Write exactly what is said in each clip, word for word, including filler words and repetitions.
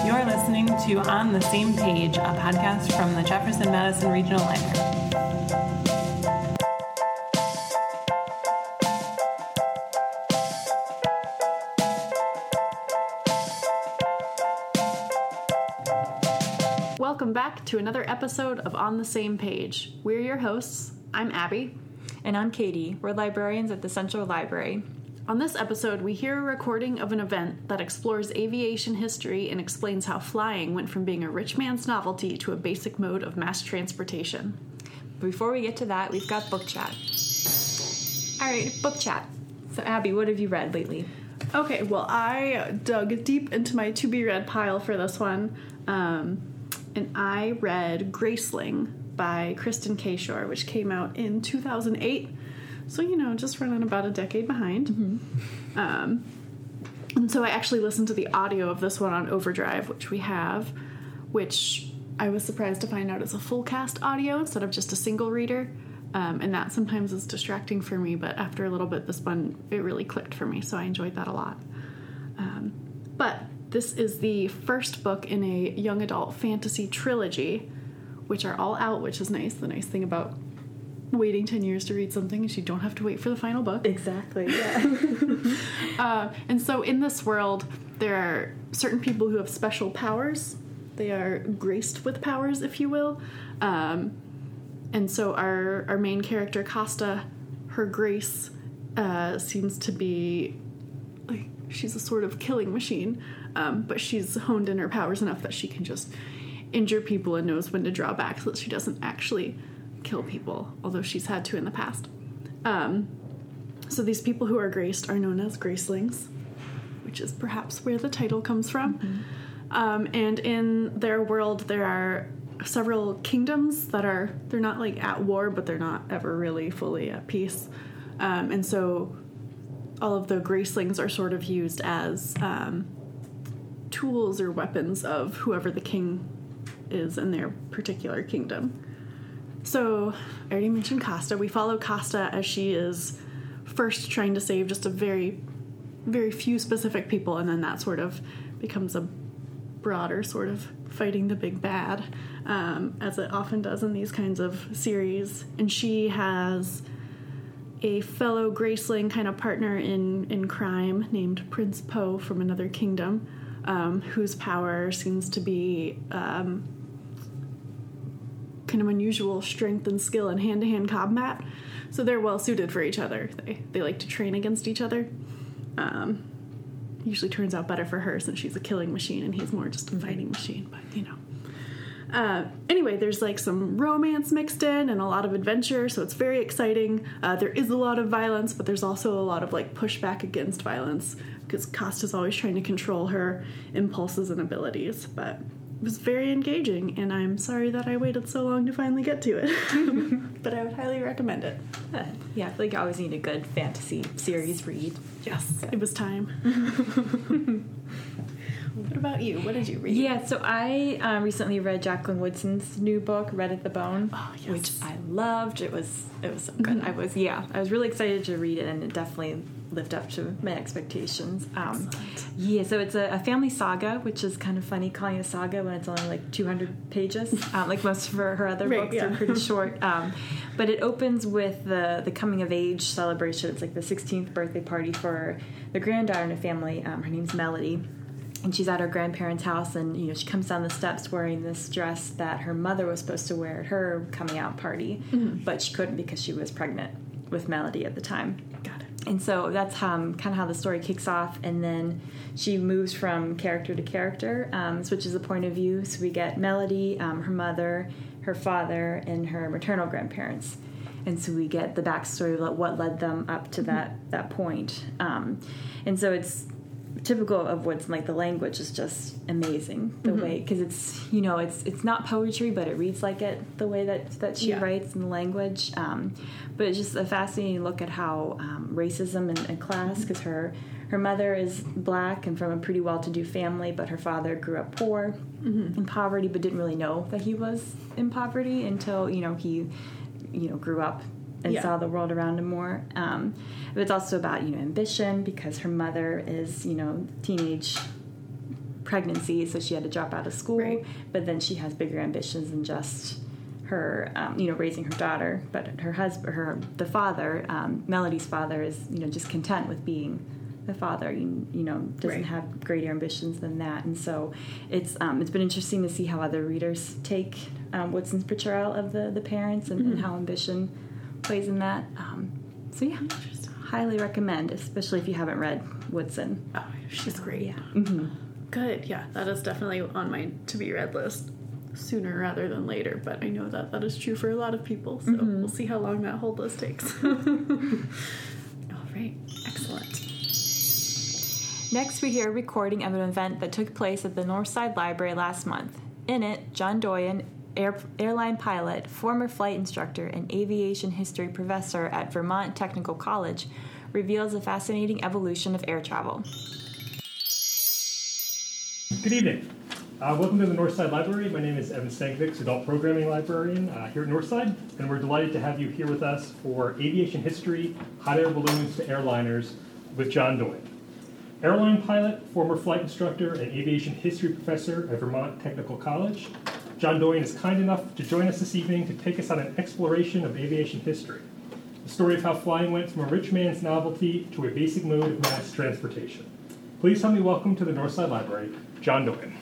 You're listening to On the Same Page, a podcast from the Jefferson-Madison Regional Library. Welcome back to another episode of On the Same Page. We're your hosts. I'm Abby. And I'm Katie. We're librarians at the Central Library. On this episode, we hear a recording of an event that explores aviation history and explains how flying went from being a rich man's novelty to a basic mode of mass transportation. Before we get to that, we've got book chat. All right, book chat. So, Abby, what have you read lately? Okay, well, I dug deep into my to-be-read pile for this one, um, and I read Graceling by Kristin Cashore, which came out in two thousand eight. So, you know, just running about a decade behind. Mm-hmm. Um, and so I actually listened to the audio of this one on Overdrive, which we have, which I was surprised to find out is a full cast audio instead of just a single reader. Um, and that sometimes is distracting for me, but after a little bit, this one, it really clicked for me, so I enjoyed that a lot. Um, but this is the first book in a young adult fantasy trilogy, which are all out, which is nice. The nice thing about waiting ten years to read something is you don't have to wait for the final book. Exactly, yeah. uh, and so in this world, there are certain people who have special powers. They are graced with powers, if you will. Um, and so our, our main character, Costa, her grace uh, seems to be, like, she's a sort of killing machine, um, but she's honed in her powers enough that she can just injure people and knows when to draw back so that she doesn't actually kill people, although she's had to in the past. Um, so these people who are graced are known as gracelings, which is perhaps where the title comes from. Mm-hmm. Um, and in their world, there are several kingdoms that are, they're not like at war, but they're not ever really fully at peace. Um, and so all of the gracelings are sort of used as um, tools or weapons of whoever the king is in their particular kingdom. So, I already mentioned Costa. We follow Costa as she is first trying to save just a very, very few specific people, and then that sort of becomes a broader sort of fighting the big bad, um, as it often does in these kinds of series. And she has a fellow Graceling kind of partner in, in crime named Prince Po from another kingdom, um, whose power seems to be Um, kind of unusual strength and skill in hand-to-hand combat, so they're well suited for each other. They they like to train against each other. Um, usually turns out better for her since she's a killing machine and he's more just a fighting machine. But you know. Uh, anyway, there's like some romance mixed in and a lot of adventure, so it's very exciting. Uh, there is a lot of violence, but there's also a lot of like pushback against violence because Costa's always trying to control her impulses and abilities, but it was very engaging, and I'm sorry that I waited so long to finally get to it. But I would highly recommend it. Uh, yeah, I feel like you always need a good fantasy series read. Yes, yeah. It was time. What about you? What did you read? Yeah, so I uh, recently read Jacqueline Woodson's new book, Red at the Bone, oh, yes. which I loved. It was it was so good. Mm-hmm. I was yeah, I was really excited to read it, and it definitely lived up to my expectations. Um, yeah, so it's a, a family saga, which is kind of funny calling it a saga when it's only like two hundred pages, um, like most of her, her other right, books yeah. are pretty short. Um, but it opens with the the coming of age celebration. It's like the sixteenth birthday party for the granddaughter in a family. Um, her name's Melody. And she's at her grandparents' house, and you know she comes down the steps wearing this dress that her mother was supposed to wear at her coming out party, mm-hmm. but she couldn't because she was pregnant with Melody at the time. Got it. And so that's um, kind of how the story kicks off, and then she moves from character to character, um, switches the point of view. So we get Melody, um, her mother, her father, and her maternal grandparents. And so we get the backstory of what led them up to that that point. Um, and so it's typical of Woodson, like the language is just amazing the mm-hmm. way, because it's you know it's it's not poetry, but it reads like it the way that that she yeah. writes in the language. Um, but it's just a fascinating look at how um, racism and, and class, because mm-hmm. her her mother is black and from a pretty well-to-do family, but her father grew up poor mm-hmm. in poverty, but didn't really know that he was in poverty until you know he you know grew up and yeah. saw the world around him more. Um, but it's also about, you know, ambition, because her mother is, you know, teenage pregnancy, so she had to drop out of school. Right. But then she has bigger ambitions than just her, um, you know, raising her daughter. But her husband, her the father, um, Melody's father, is you know just content with being the father. You, you know, doesn't Right. have greater ambitions than that. And so it's um, it's been interesting to see how other readers take um, Woodson's portrayal of the the parents and, Mm-hmm. and how ambition plays in that. Um, so yeah, highly recommend, especially if you haven't read Woodson. Oh, she's great. Yeah. Mm-hmm. Good. Yeah, that is definitely on my to-be-read list sooner rather than later, but I know that that is true for a lot of people, so Mm-hmm. we'll see how long that hold list takes. All right. Excellent. Next, we hear a recording of an event that took place at the Northside Library last month. In it, John Doyen, air, airline pilot, former flight instructor, and aviation history professor at Vermont Technical College, reveals a fascinating evolution of air travel. Good evening. Uh, welcome to the Northside Library. My name is Evan Stankovic, Adult Programming Librarian uh, here at Northside, and we're delighted to have you here with us for Aviation History, Hot Air Balloons to Airliners with John Doyen. Airline pilot, former flight instructor, and aviation history professor at Vermont Technical College, John Doyen is kind enough to join us this evening to take us on an exploration of aviation history, the story of how flying went from a rich man's novelty to a basic mode of mass transportation. Please help me welcome to the Northside Library, John Doyen.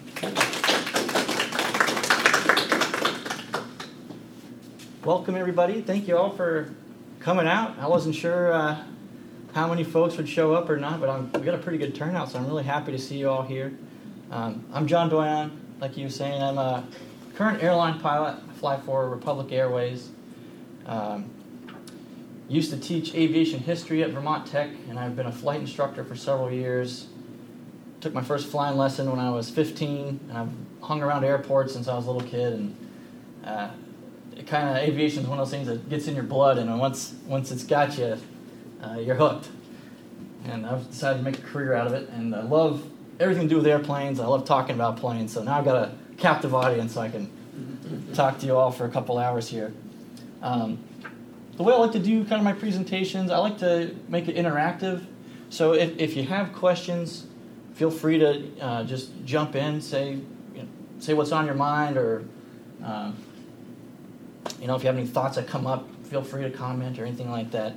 Welcome, everybody. Thank you all for coming out. I wasn't sure uh, how many folks would show up or not, but I'm, we got a pretty good turnout, so I'm really happy to see you all here. Um, I'm John Doyen, like you were saying. I'm a current airline pilot. I fly for Republic Airways. Um, used to teach aviation history at Vermont Tech, and I've been a flight instructor for several years. Took my first flying lesson when I was fifteen, and I've hung around airports since I was a little kid, and uh, it kind of aviation is one of those things that gets in your blood, and once once it's got you, uh, you're hooked. And I've decided to make a career out of it, and I love everything to do with airplanes. I love talking about planes, so now I've got a captive audience, so I can talk to you all for a couple hours here. Um, the way I like to do kind of my presentations, I like to make it interactive. So if, if you have questions, feel free to uh, just jump in, say you know, say what's on your mind, or um, you know if you have any thoughts that come up, feel free to comment or anything like that.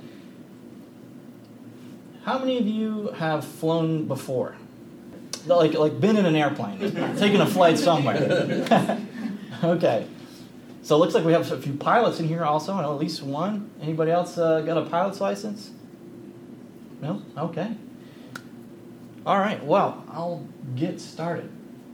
How many of you have flown before? Like like been in an airplane, taken a flight somewhere? Okay. So it looks like we have a few pilots in here also, and at least one. Anybody else uh, got a pilot's license? No? Okay. All right, well, I'll get started.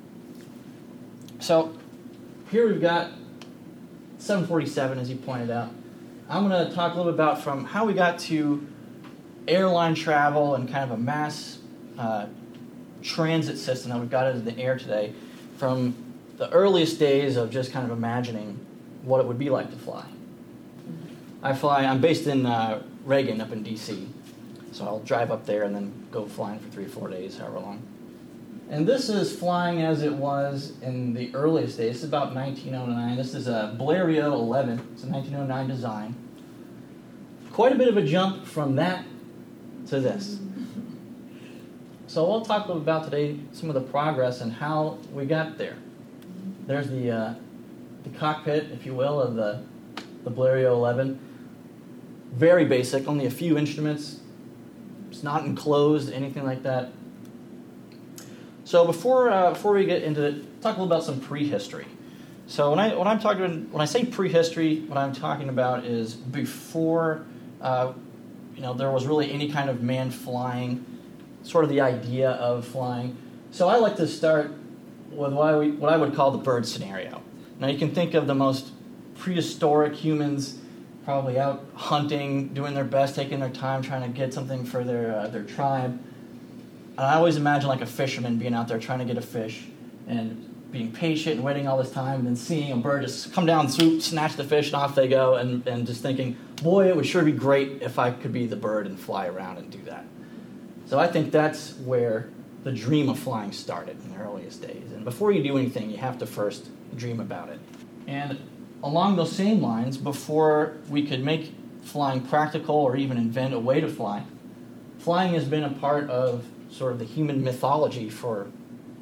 So here we've got seven forty-seven, as you pointed out. I'm going to talk a little bit about from how we got to airline travel and kind of a mass uh, transit system that we've got into the air today, from the earliest days of just kind of imagining what it would be like to fly. I fly, I'm based in uh, Reagan up in D C, so I'll drive up there and then go flying for three or four days, however long. And this is flying as it was in the earliest days. This is about nineteen oh nine. This is a Blériot eleven. It's a nineteen oh nine design. Quite a bit of a jump from that to this. So we'll talk a little about today some of the progress and how we got there. There's the uh, the cockpit, if you will, of the, the Blériot eleven. Very basic, only a few instruments. It's not enclosed, anything like that. So before uh, before we get into it, talk a little about some prehistory. So when I when I'm talking when I say prehistory, what I'm talking about is before uh, you know there was really any kind of manned flying, sort of the idea of flying. So I like to start with what I, what I would call the bird scenario. Now you can think of the most prehistoric humans probably out hunting, doing their best, taking their time, trying to get something for their uh, their tribe. And I always imagine like a fisherman being out there trying to get a fish and being patient and waiting all this time and then seeing a bird just come down, swoop, snatch the fish, and off they go, and, and just thinking, boy, it would sure be great if I could be the bird and fly around and do that. So I think that's where the dream of flying started in the earliest days. And before you do anything, you have to first dream about it. And along those same lines, before we could make flying practical or even invent a way to fly, flying has been a part of sort of the human mythology for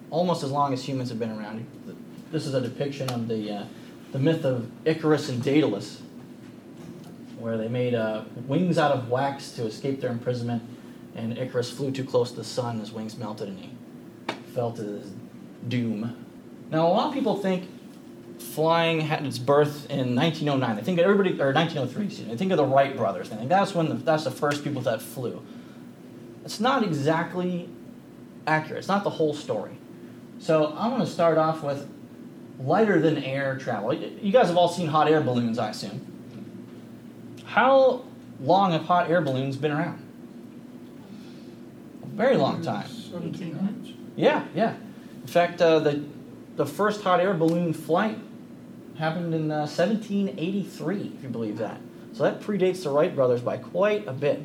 almost as long as humans have been around. This is a depiction of the uh, the myth of Icarus and Daedalus, where they made uh, wings out of wax to escape their imprisonment, and Icarus flew too close to the sun, his wings melted, and he fell to his doom. Now, a lot of people think flying had its birth in nineteen oh nine. They think everybody, or nineteen oh three, excuse me. They think of the Wright brothers. They think that's when the, that's the first people that flew. It's not exactly accurate. It's not the whole story. So I'm going to start off with lighter than air travel. You guys have all seen hot air balloons, I assume. How long have hot air balloons been around? A very long time. seventeen hundreds. Yeah, yeah. In fact, uh, the the first hot air balloon flight happened in uh, seventeen eighty-three, if you believe that. So that predates the Wright brothers by quite a bit.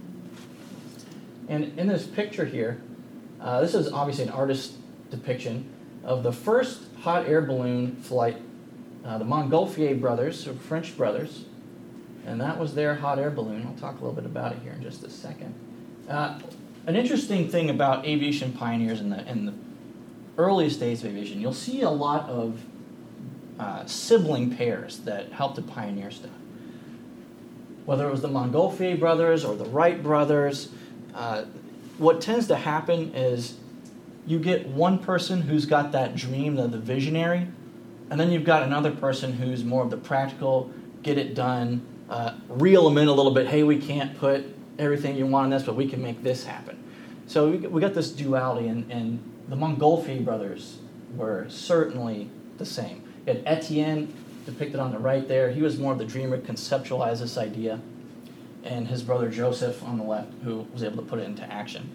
And in this picture here, uh, this is obviously an artist's depiction of the first hot air balloon flight. Uh, the Montgolfier brothers, or French brothers, and that was their hot air balloon. I'll talk a little bit about it here in just a second. Uh, an interesting thing about aviation pioneers in the in the earliest days of aviation, you'll see a lot of uh, sibling pairs that helped to pioneer stuff. Whether it was the Montgolfier brothers or the Wright brothers, uh, what tends to happen is you get one person who's got that dream, the, the visionary, and then you've got another person who's more of the practical, get it done, uh, reel them in a little bit. Hey, we can't put everything you want in this, but we can make this happen. So we, we got this duality, and, and the Montgolfier brothers were certainly the same. You had Etienne, depicted on the right there. He was more of the dreamer, conceptualized this idea, and his brother Joseph on the left, who was able to put it into action.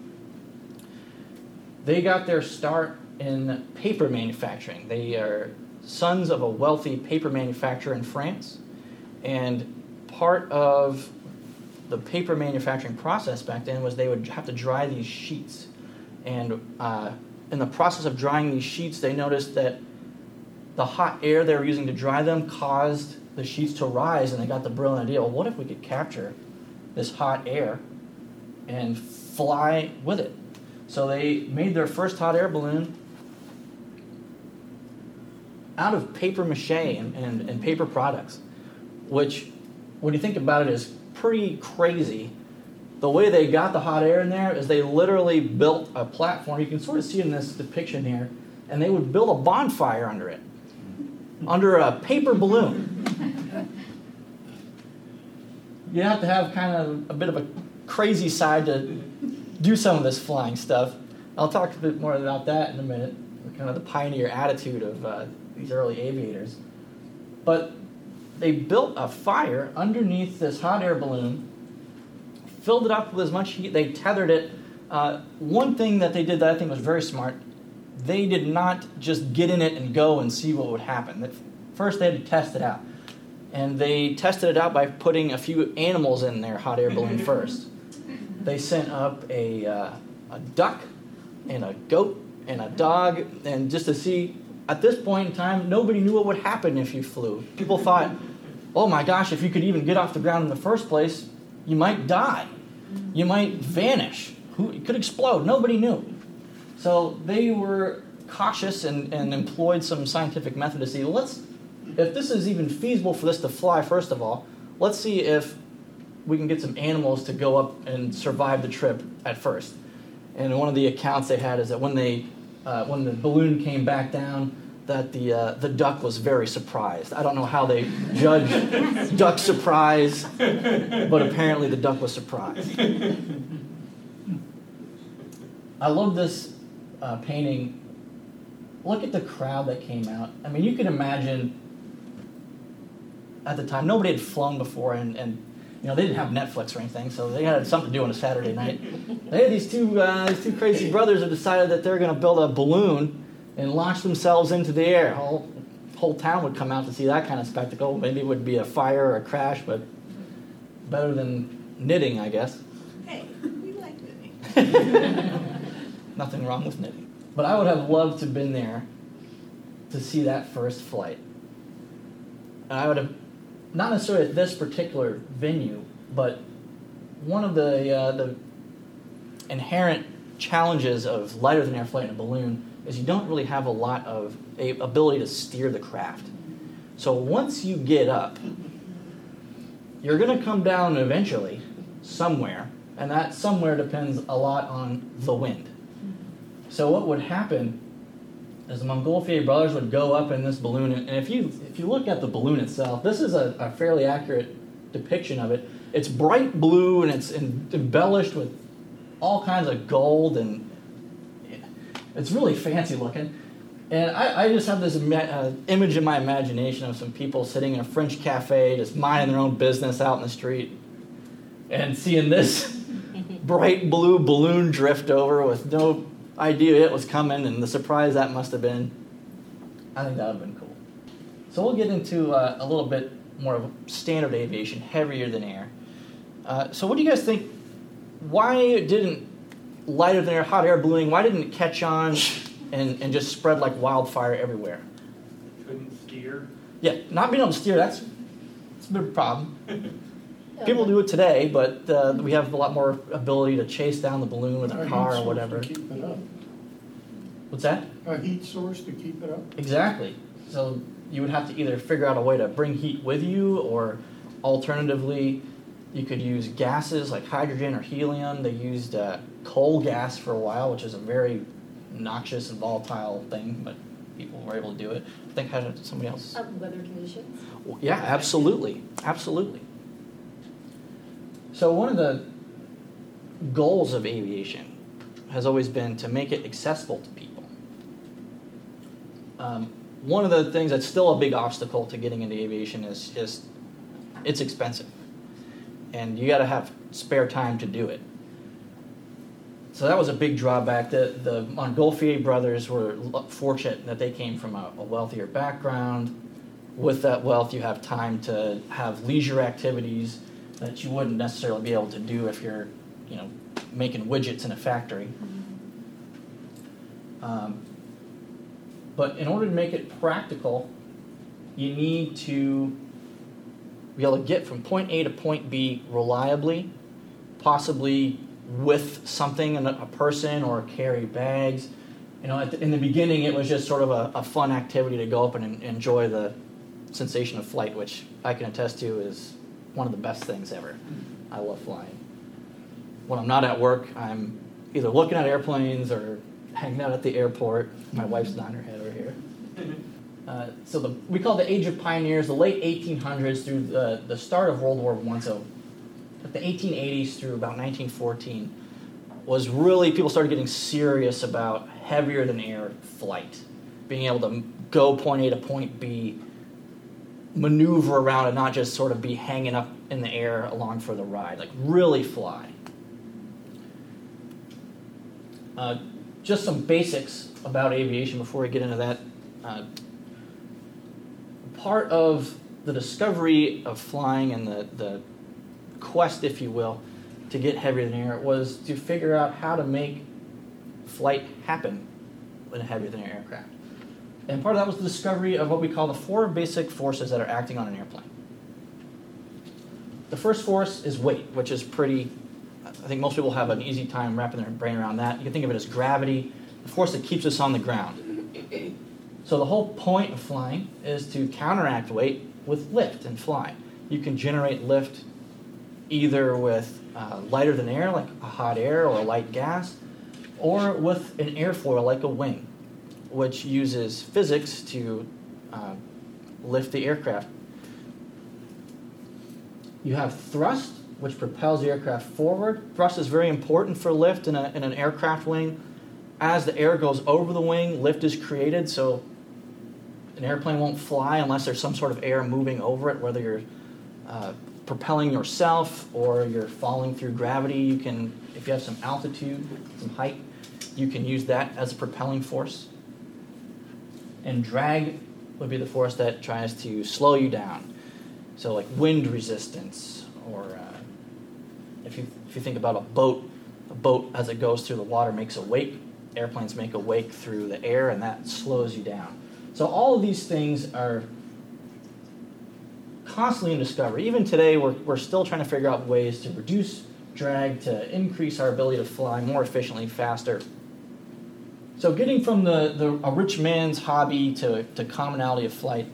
They got their start in paper manufacturing. They are sons of a wealthy paper manufacturer in France, and part of the paper manufacturing process back then was they would have to dry these sheets. And uh, in the process of drying these sheets, they noticed that the hot air they were using to dry them caused the sheets to rise, and they got the brilliant idea, well, what if we could capture this hot air and fly with it? So they made their first hot air balloon out of paper mache and, and, and paper products, which, when you think about it, is pretty crazy. The way they got the hot air in there is they literally built a platform. You can sort of see it in this depiction here, and they would build a bonfire under it, under a paper balloon. You have to have kind of a bit of a crazy side to do some of this flying stuff. I'll talk a bit more about that in a minute, kind of the pioneer attitude of uh, these early aviators. But they built a fire underneath this hot air balloon, filled it up with as much heat, they tethered it. Uh, one thing that they did that I think was very smart, they did not just get in it and go and see what would happen. First they had to test it out. And they tested it out by putting a few animals in their hot air balloon first. They sent up a, uh, a duck and a goat and a dog, and just to see, at this point in time, nobody knew what would happen if you flew. People thought, oh my gosh, if you could even get off the ground in the first place, you might die. You might vanish. Who, it could explode. Nobody knew. So they were cautious and, and employed some scientific method to see, let's, if this is even feasible for this to fly, first of all, let's see if we can get some animals to go up and survive the trip at first. And one of the accounts they had is that when they, uh, when the balloon came back down, that the uh, the duck was very surprised. I don't know how they judge duck surprise, but apparently the duck was surprised. I love this uh, painting. Look at the crowd that came out. I mean, you can imagine at the time, nobody had flown before, and, and you know, they didn't have Netflix or anything, so they had something to do on a Saturday night. They had these two uh, these two crazy brothers who decided that they're going to build a balloon and launch themselves into the air. Whole whole town would come out to see that kind of spectacle. Maybe it would be a fire or a crash, but better than knitting, I guess. Hey, we like knitting. Nothing wrong with knitting. But I would have loved to have been there to see that first flight. And I would have, not necessarily at this particular venue, but one of the uh, the inherent challenges of lighter than air flight in a balloon is you don't really have a lot of a ability to steer the craft. So once you get up, you're going to come down eventually somewhere, and that somewhere depends a lot on the wind. So what would happen is the Montgolfier brothers would go up in this balloon, and if you if you look at the balloon itself, this is a, a fairly accurate depiction of it. It's bright blue, and it's in, embellished with all kinds of gold, and it's really fancy looking. And I, I just have this ima- uh, image in my imagination of some people sitting in a French cafe, just minding their own business out in the street, and seeing this bright blue balloon drift over with no idea it was coming, and the surprise that must have been. I think that would have been cool. So we'll get into uh, a little bit more of standard aviation, heavier than air. Uh, so what do you guys think? Why didn't lighter than air, hot air ballooning, why didn't it catch on and, and just spread like wildfire everywhere? Couldn't steer. Yeah, not being able to steer, that's, that's a bit of a problem. People do it today, but uh, we have a lot more ability to chase down the balloon with a A car heat or source whatever. to keep it up. What's that? A heat source to keep it up. Exactly. So you would have to either figure out a way to bring heat with you, or alternatively, you could use gases like hydrogen or helium. They used uh, coal gas for a while, which is a very noxious and volatile thing, but people were able to do it. I think had somebody else. Uh, weather conditions. Well, yeah, absolutely, absolutely. So one of the goals of aviation has always been to make it accessible to people. Um, one of the things that's still a big obstacle to getting into aviation is just it's expensive, and you got to have spare time to do it. So that was a big drawback. The the Montgolfier brothers were fortunate that they came from a, a wealthier background. With that wealth, you have time to have leisure activities that you wouldn't necessarily be able to do if you're, you know, making widgets in a factory. Um, but in order to make it practical, you need to be able to get from point A to point B reliably, possibly with something, a person, or carry bags. You know, at the, in the beginning, it was just sort of a, a fun activity to go up and en- enjoy the sensation of flight, which I can attest to is one of the best things ever. I love flying. When I'm not at work, I'm either looking at airplanes or hanging out at the airport. My wife's nodding her head over here. Uh, so the, we call it the Age of Pioneers, the late eighteen hundreds through the, the start of World War One. So at the eighteen eighties through about nineteen fourteen was really, people started getting serious about heavier than air flight. Being able to go point A to point B, maneuver around and not just sort of be hanging up in the air along for the ride, like really fly. Uh, just some basics about aviation before we get into that. Uh, part of the discovery of flying and the, the quest, if you will, to get heavier than air was to figure out how to make flight happen in a heavier than air aircraft. And part of that was the discovery of what we call the four basic forces that are acting on an airplane. The first force is weight, which is pretty, I think most people have an easy time wrapping their brain around that. You can think of it as gravity, the force that keeps us on the ground. So the whole point of flying is to counteract weight with lift and fly. You can generate lift either with uh, lighter than air, like a hot air or a light gas, or with an airfoil like a wing, which uses physics to uh, lift the aircraft. You have thrust, which propels the aircraft forward. Thrust is very important for lift in, a, in an aircraft wing. As the air goes over the wing, lift is created, so an airplane won't fly unless there's some sort of air moving over it, whether you're uh, propelling yourself or you're falling through gravity. You can, if you have some altitude, some height, you can use that as a propelling force. And drag would be the force that tries to slow you down. So like wind resistance, or uh, if you if you think about a boat, a boat as it goes through the water makes a wake. Airplanes make a wake through the air, and that slows you down. So all of these things are constantly in discovery. Even today, we're we're still trying to figure out ways to reduce drag, to increase our ability to fly more efficiently, faster. So getting from the, the a rich man's hobby to, to commonality of flight,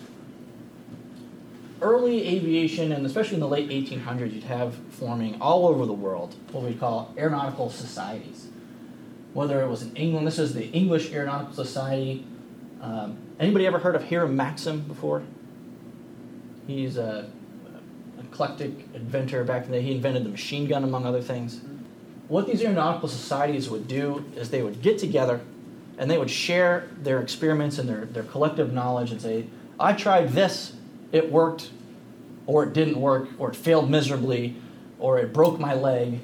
early aviation, and especially in the late eighteen hundreds, you'd have forming all over the world what we call aeronautical societies. Whether it was in England, this is the English Aeronautical Society. Um, anybody ever heard of Hiram Maxim before? He's a, an eclectic inventor back in the day. He invented the machine gun, among other things. What these aeronautical societies would do is they would get together and they would share their experiments and their, their collective knowledge and say, I tried this, it worked, or it didn't work, or it failed miserably, or it broke my leg.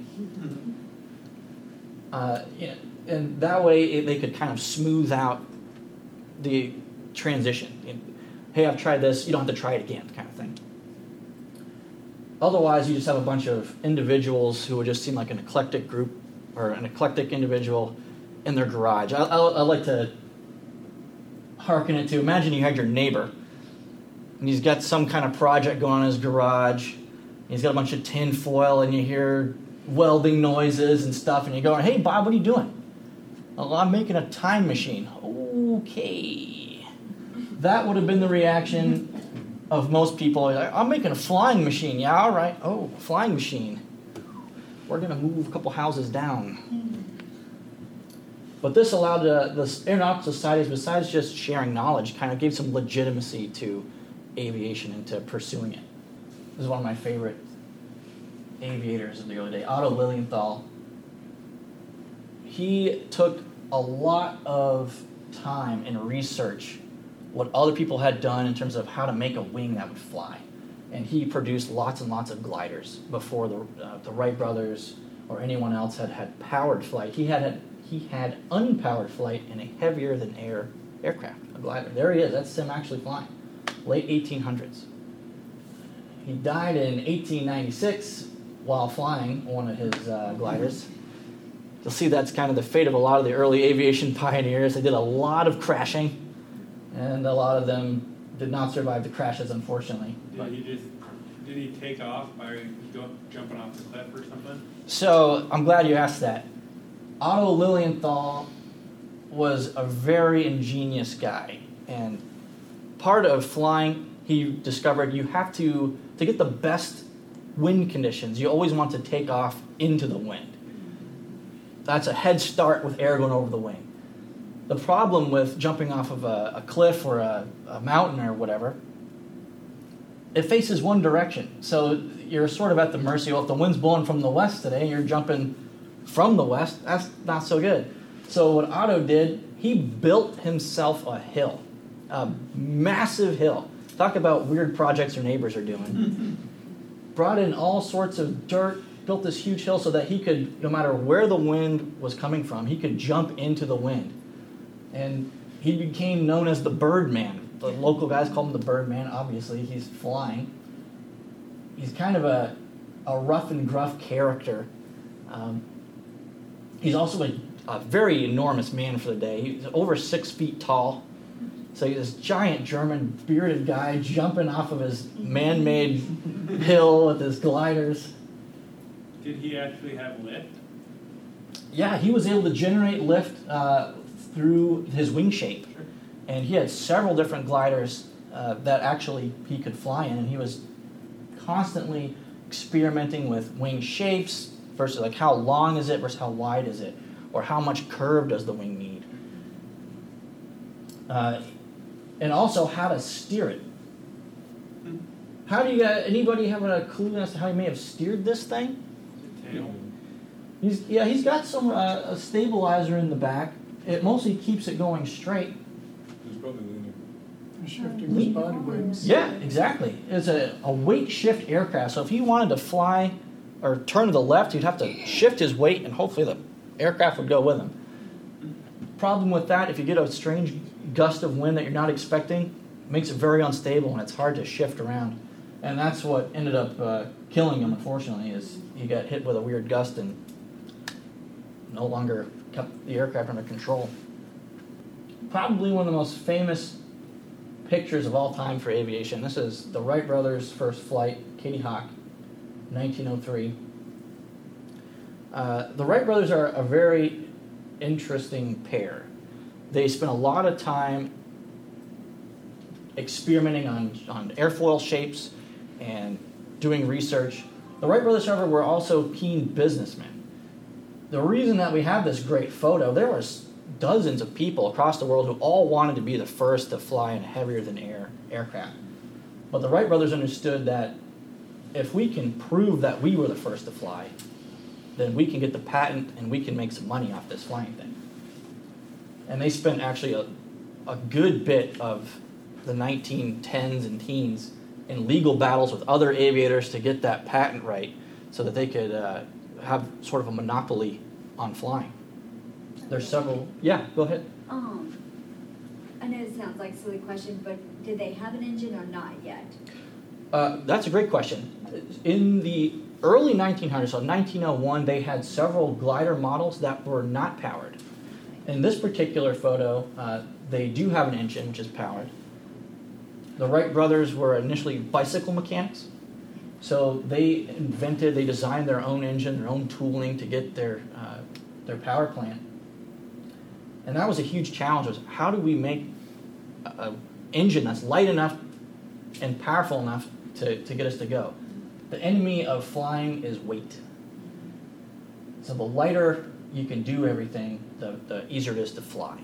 Uh, yeah, and that way it, they could kind of smooth out the transition. You know, hey, I've tried this, you don't have to try it again, kind of thing. Otherwise, you just have a bunch of individuals who would just seem like an eclectic group or an eclectic individual in their garage. I, I, I like to hearken it to, imagine you had your neighbor, and he's got some kind of project going on in his garage. He's got a bunch of tin foil, and you hear welding noises and stuff, and you go, hey, Bob, what are you doing? Well, I'm making a time machine. Okay. That would have been the reaction of most people. Like, I'm making a flying machine. Yeah, all right. Oh, flying machine. We're going to move a couple houses down. But this allowed uh, the aeronautical societies, besides just sharing knowledge, kind of gave some legitimacy to aviation and to pursuing it. This is one of my favorite aviators of the early day, Otto Lilienthal. He took a lot of time and research what other people had done in terms of how to make a wing that would fly. And he produced lots and lots of gliders before the, uh, the Wright brothers or anyone else had had powered flight. He had, had he had unpowered flight in a heavier than air aircraft, a glider. There he is. That's him actually flying. Late eighteen hundreds. He died in eighteen ninety-six while flying one of his uh, gliders. You'll see that's kind of the fate of a lot of the early aviation pioneers. They did a lot of crashing, and a lot of them did not survive the crashes, unfortunately. Did he just did he take off by go, jumping off the cliff or something? So I'm glad you asked that. Otto Lilienthal was a very ingenious guy, and part of flying, he discovered you have to, to get the best wind conditions, you always want to take off into the wind. That's a head start with air going over the wing. The problem with jumping off of a, a cliff or a, a mountain or whatever, it faces one direction. So you're sort of at the mercy, well, if the wind's blowing from the west today and you're jumping from the west, that's not so good. So what Otto did, he built himself a hill, a massive hill. Talk about weird projects your neighbors are doing. Brought in all sorts of dirt, built this huge hill so that he could, no matter where the wind was coming from, he could jump into the wind. And he became known as the Birdman. The local guys call him the Birdman. Obviously, he's flying. He's kind of a, a rough and gruff character. Um, he's also a, a very enormous man for the day. He's over six feet tall. So he's this giant German bearded guy jumping off of his man-made hill with his gliders. Did he actually have lift? Yeah, he was able to generate lift uh, through his wing shape. Sure. And he had several different gliders uh, that actually he could fly in, and he was constantly experimenting with wing shapes versus like how long is it versus how wide is it, or how much curve does the wing need. Uh, and also how to steer it. How do you uh, anybody have a clue as to how he may have steered this thing? Tail. He's yeah, he's got some uh, a stabilizer in the back. It mostly keeps it going straight. It's probably leaning. Shifting his body weight. Yeah, exactly. It's a, a weight shift aircraft. So if he wanted to fly or turn to the left, he'd have to shift his weight, and hopefully the aircraft would go with him. Problem with that, if you get a strange gust of wind that you're not expecting, it makes it very unstable and it's hard to shift around. And that's what ended up uh, killing him, unfortunately, is he got hit with a weird gust and no longer kept the aircraft under control. Probably one of the most famous pictures of all time for aviation. This is the Wright brothers' first flight, Katie Hawk, nineteen oh three. Uh, the Wright brothers are a very interesting pair. they spent a lot of time experimenting on, on airfoil shapes and doing research. The Wright brothers, however, were also keen businessmen. The reason that we have this great photo, there was dozens of people across the world who all wanted to be the first to fly in a heavier-than-air aircraft. But the Wright brothers understood that if we can prove that we were the first to fly, then we can get the patent and we can make some money off this flying thing. And they spent actually a, a good bit of the nineteen tens and teens in legal battles with other aviators to get that patent right so that they could uh, have sort of a monopoly on flying. There's several. Yeah, go ahead. Um, I know it sounds like a silly question, but did they have an engine or not yet? Uh, that's a great question. In the early nineteen hundreds, so nineteen oh one, they had several glider models that were not powered. In this particular photo, uh, they do have an engine which is powered. The Wright brothers were initially bicycle mechanics, so they invented, they designed their own engine, their own tooling to get their uh, their power plant. And that was a huge challenge, was how do we make an engine that's light enough and powerful enough to, to get us to go? The enemy of flying is weight. So the lighter you can do everything, the, the easier it is to fly.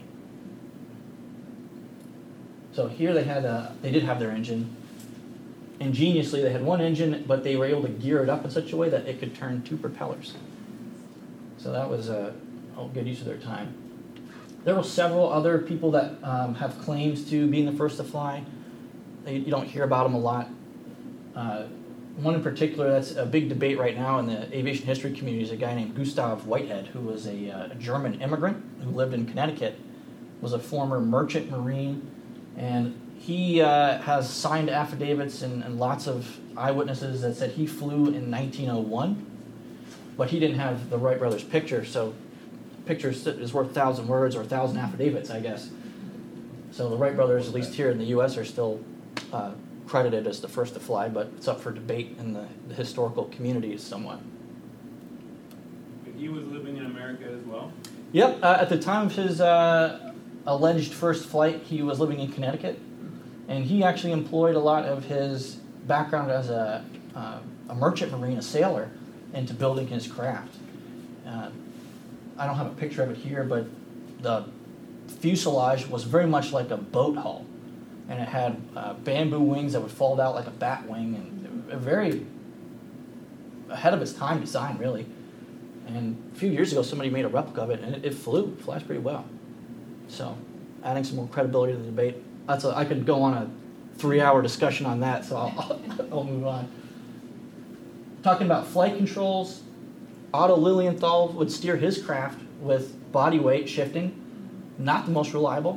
So here they had a, they did have their engine. Ingeniously, they had one engine, but they were able to gear it up in such a way that it could turn two propellers. So that was a, a good use of their time. There were several other people that um, have claims to being the first to fly. They, you don't hear about them a lot. Uh, one in particular that's a big debate right now in the aviation history community is a guy named Gustav Whitehead, who was a, uh, a German immigrant who lived in Connecticut, was a former merchant marine, and he uh, has signed affidavits and, and lots of eyewitnesses that said he flew in nineteen oh one, but he didn't have the Wright brothers' picture, so picture is worth a thousand words or a thousand affidavits, I guess. So the Wright brothers, at least here in the U S, are still uh, credited as the first to fly, but it's up for debate in the, the historical communities somewhat. But he was living in America as well? Yep, uh, at the time of his uh, alleged first flight, he was living in Connecticut, and he actually employed a lot of his background as a, uh, a merchant marine, a sailor, into building his craft. Uh, I don't have a picture of it here, but the fuselage was very much like a boat hull, and it had uh, bamboo wings that would fold out like a bat wing, and a very ahead of its time design, really. And a few years ago, somebody made a replica of it, and it, it flew. It flies pretty well. So, adding some more credibility to the debate. That's a, I could go on a three-hour discussion on that, so I'll, I'll move on. Talking about flight controls, Otto Lilienthal would steer his craft with body weight shifting, not the most reliable.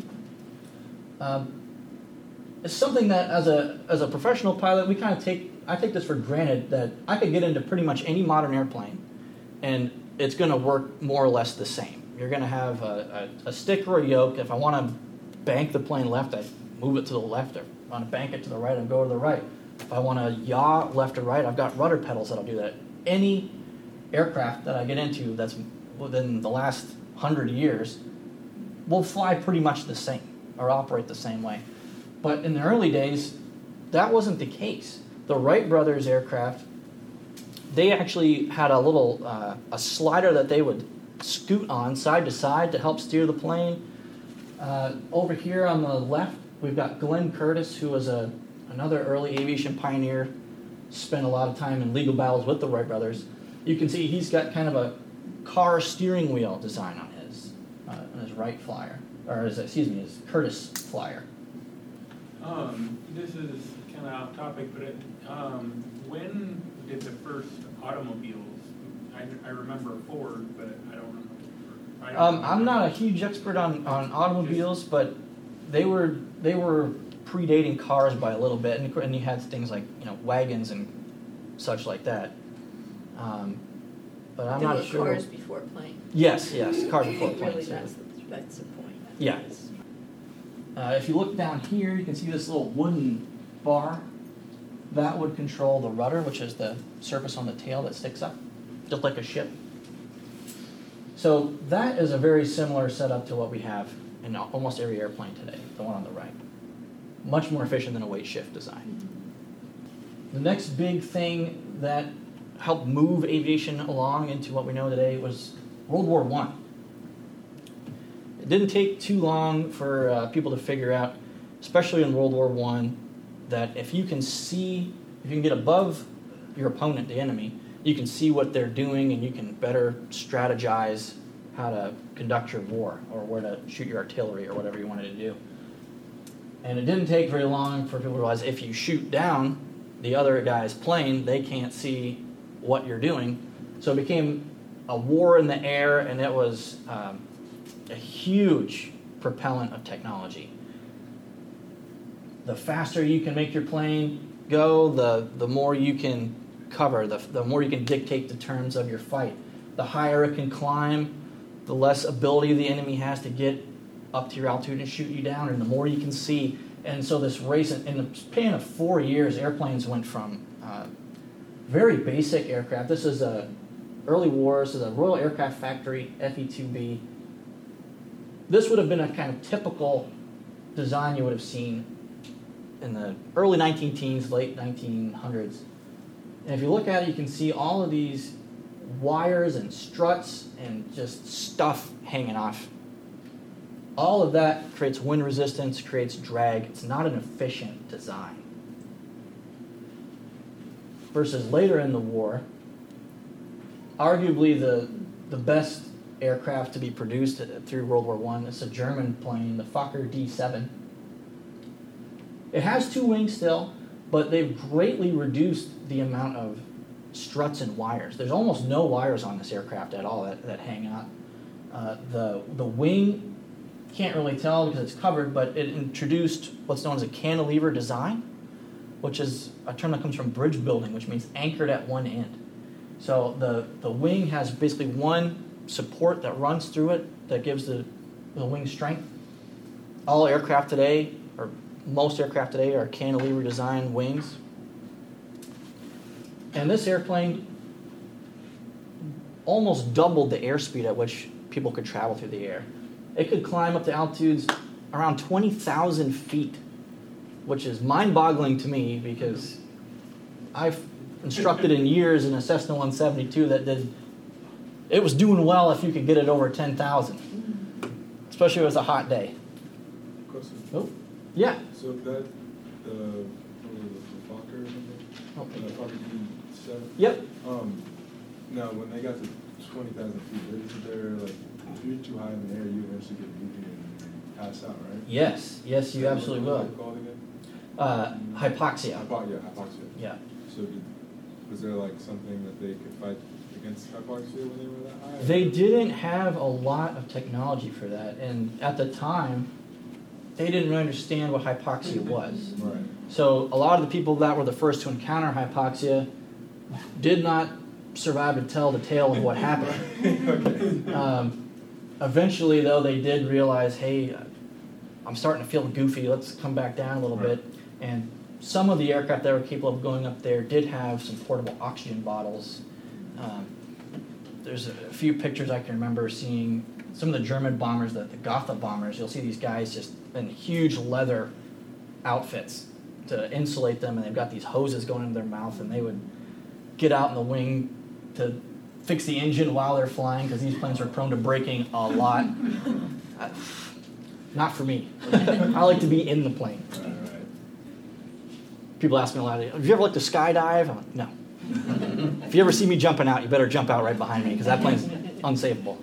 Um, it's something that, as a as a professional pilot, we kind of take. I take this for granted that I could get into pretty much any modern airplane, and it's going to work more or less the same. You're going to have a, a, a stick or a yoke. If I want to bank the plane left, I move it to the left. If I want to bank it to the right, I go to the right. If I want to yaw left or right, I've got rudder pedals that'll do that. Any aircraft that I get into that's within the last hundred years will fly pretty much the same or operate the same way. But in the early days, that wasn't the case. The Wright brothers aircraft, they actually had a little uh, a slider that they would scoot on side to side to help steer the plane. Uh, over here on the left, we've got Glenn Curtis, who was a another early aviation pioneer, spent a lot of time in legal battles with the Wright brothers. You can see he's got kind of a car steering wheel design on his uh, on his Wright flyer, or his, excuse me, his Curtis flyer. Um, this is kind of off topic, but it, um, when did the first automobiles? I, I remember Ford, but I don't remember. I don't Um, remember. I'm not a huge expert on, on automobiles, but they were they were predating cars by a little bit, and, and you had things like you know wagons and such like that. Um, but I'm There not were sure. cars before planes. Yes, yes, cars before Really, planes. Yeah. that's, the- that's the point. Yeah. Uh, if you look down here, you can see this little wooden bar. That would control the rudder, which is the surface on the tail that sticks up, just like a ship. So that is a very similar setup to what we have in almost every airplane today, the one on the right. Much more efficient than a weight shift design. The next big thing that helped move aviation along into what we know today was World War One. It didn't take too long for uh, people to figure out, especially in World War One, that if you can see, if you can get above your opponent, the enemy, you can see what they're doing and you can better strategize how to conduct your war or where to shoot your artillery or whatever you wanted to do. And it didn't take very long for people to realize if you shoot down the other guy's plane, they can't see what you're doing. So it became a war in the air, and it was um, a huge propellant of technology. The faster you can make your plane go, the, the more you can cover, the, the more you can dictate the terms of your fight. The higher it can climb, the less ability the enemy has to get up to your altitude and shoot you down, and the more you can see. And so this race, in the span of four years, airplanes went from uh, very basic aircraft. This is a early war. This is a Royal Aircraft Factory F E two B. This would have been a kind of typical design you would have seen in the early nineteen teens, late nineteen hundreds. And if you look at it, you can see all of these wires and struts and just stuff hanging off. All of that creates wind resistance, creates drag. It's not an efficient design. Versus later in the war, arguably the, the best aircraft to be produced through World War One is a German plane, the Fokker D seven. It has two wings still, but they've greatly reduced the amount of struts and wires. There's almost no wires on this aircraft at all that, that hang out. Uh, the, the wing, can't really tell because it's covered, but it introduced what's known as a cantilever design, which is a term that comes from bridge building, which means anchored at one end. So the, the wing has basically one support that runs through it that gives the, the wing strength. All aircraft today, or most aircraft today, are cantilever design wings. And this airplane almost doubled the airspeed at which people could travel through the air. It could climb up to altitudes around twenty thousand feet, which is mind-boggling to me because I've instructed in years in a Cessna one seventy-two that did, it was doing well if you could get it over ten thousand, especially if it was a hot day. Question. Oh, yeah. So that, the, what was it, the Fokker or something? Oh. The Fokker D seven? Yep. Um, now, when they got to twenty thousand feet, isn't there, like, if you're too high in the air, you eventually get loopy and pass out, right? Yes, yes, you absolutely will. What was that called again? Uh, hypoxia. Hypo- yeah, hypoxia. Yeah. So did, was there, like, something that they could fight against hypoxia when they were that high? They didn't have a lot of technology for that, and at the time, they didn't really understand what hypoxia was. Right. So a lot of the people that were the first to encounter hypoxia did not survive to tell the tale of what happened. Okay. Um, eventually, though, they did realize, hey, I'm starting to feel goofy. Let's come back down a little Right. bit. And some of the aircraft that were capable of going up there did have some portable oxygen bottles. Um, there's a few pictures I can remember seeing. Some of the German bombers, the, the Gotha bombers, you'll see these guys just in huge leather outfits to insulate them, and they've got these hoses going into their mouth, and they would get out in the wing to fix the engine while they're flying because these planes are prone to breaking a lot. uh, not for me. I like to be in the plane. Right, right. People ask me a lot, have you ever looked to skydive? I'm like, no. If you ever see me jumping out, you better jump out right behind me because that plane's unsavable.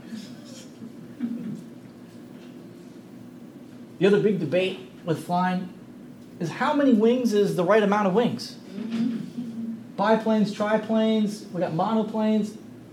The other big debate with flying is how many wings is the right amount of wings? Biplanes, triplanes, we got monoplanes.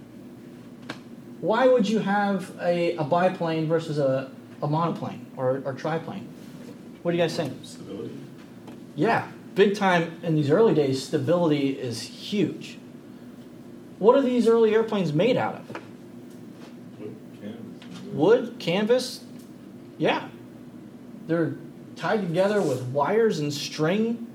Why would you have a, a biplane versus a, a monoplane or, or triplane? What do you guys think? Stability. Yeah, big time in these early days, stability is huge. What are these early airplanes made out of? Wood, canvas. Wood, canvas? Yeah. They're tied together with wires and string.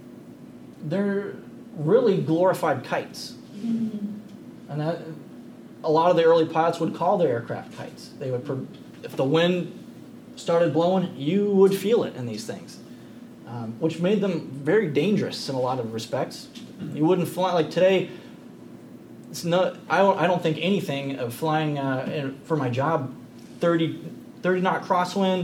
They're really glorified kites. And that, a lot of the early pilots would call their aircraft kites. They would, pro- if the wind started blowing, you would feel it in these things, um, which made them very dangerous in a lot of respects. You wouldn't fly like today. It's not. I don't. I don't think anything of flying uh, in, for my job, thirty, thirty knot crosswind,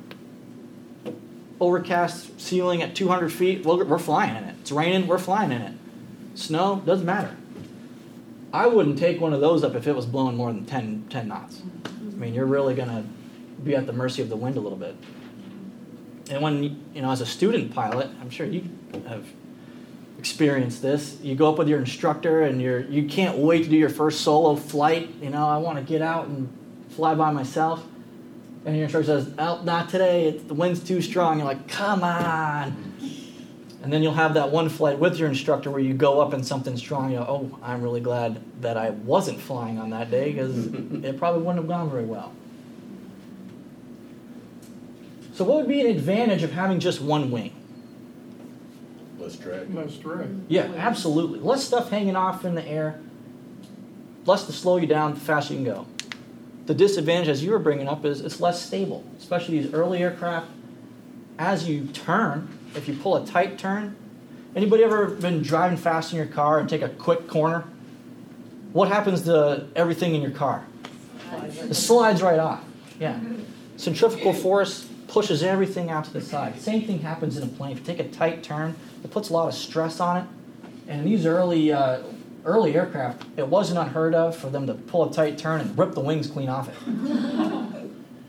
overcast ceiling at two hundred feet. Well, we're flying in it. It's raining. We're flying in it. Snow doesn't matter. I wouldn't take one of those up if it was blowing more than ten, ten knots. I mean, you're really going to be at the mercy of the wind a little bit. And when, you know, as a student pilot, I'm sure you have experienced this. You go up with your instructor and you're, you can't wait to do your first solo flight. You know, I want to get out and fly by myself. And your instructor says, oh, not today. It's, the wind's too strong. You're like, come on. And then you'll have that one flight with your instructor where you go up in something strong. You go, oh, I'm really glad that I wasn't flying on that day because it probably wouldn't have gone very well. So what would be an advantage of having just one wing? Less drag. Less drag. Yeah, absolutely. Less stuff hanging off in the air. Less to slow you down, the faster you can go. The disadvantage, as you were bringing up, is it's less stable, especially these early aircraft. As you turn, if you pull a tight turn, anybody ever been driving fast in your car and take a quick corner? What happens to everything in your car? It slides right off. Yeah. Centrifugal force pushes everything out to the side. Same thing happens in a plane. If you take a tight turn, it puts a lot of stress on it. And in these early uh, early aircraft, it wasn't unheard of for them to pull a tight turn and rip the wings clean off it.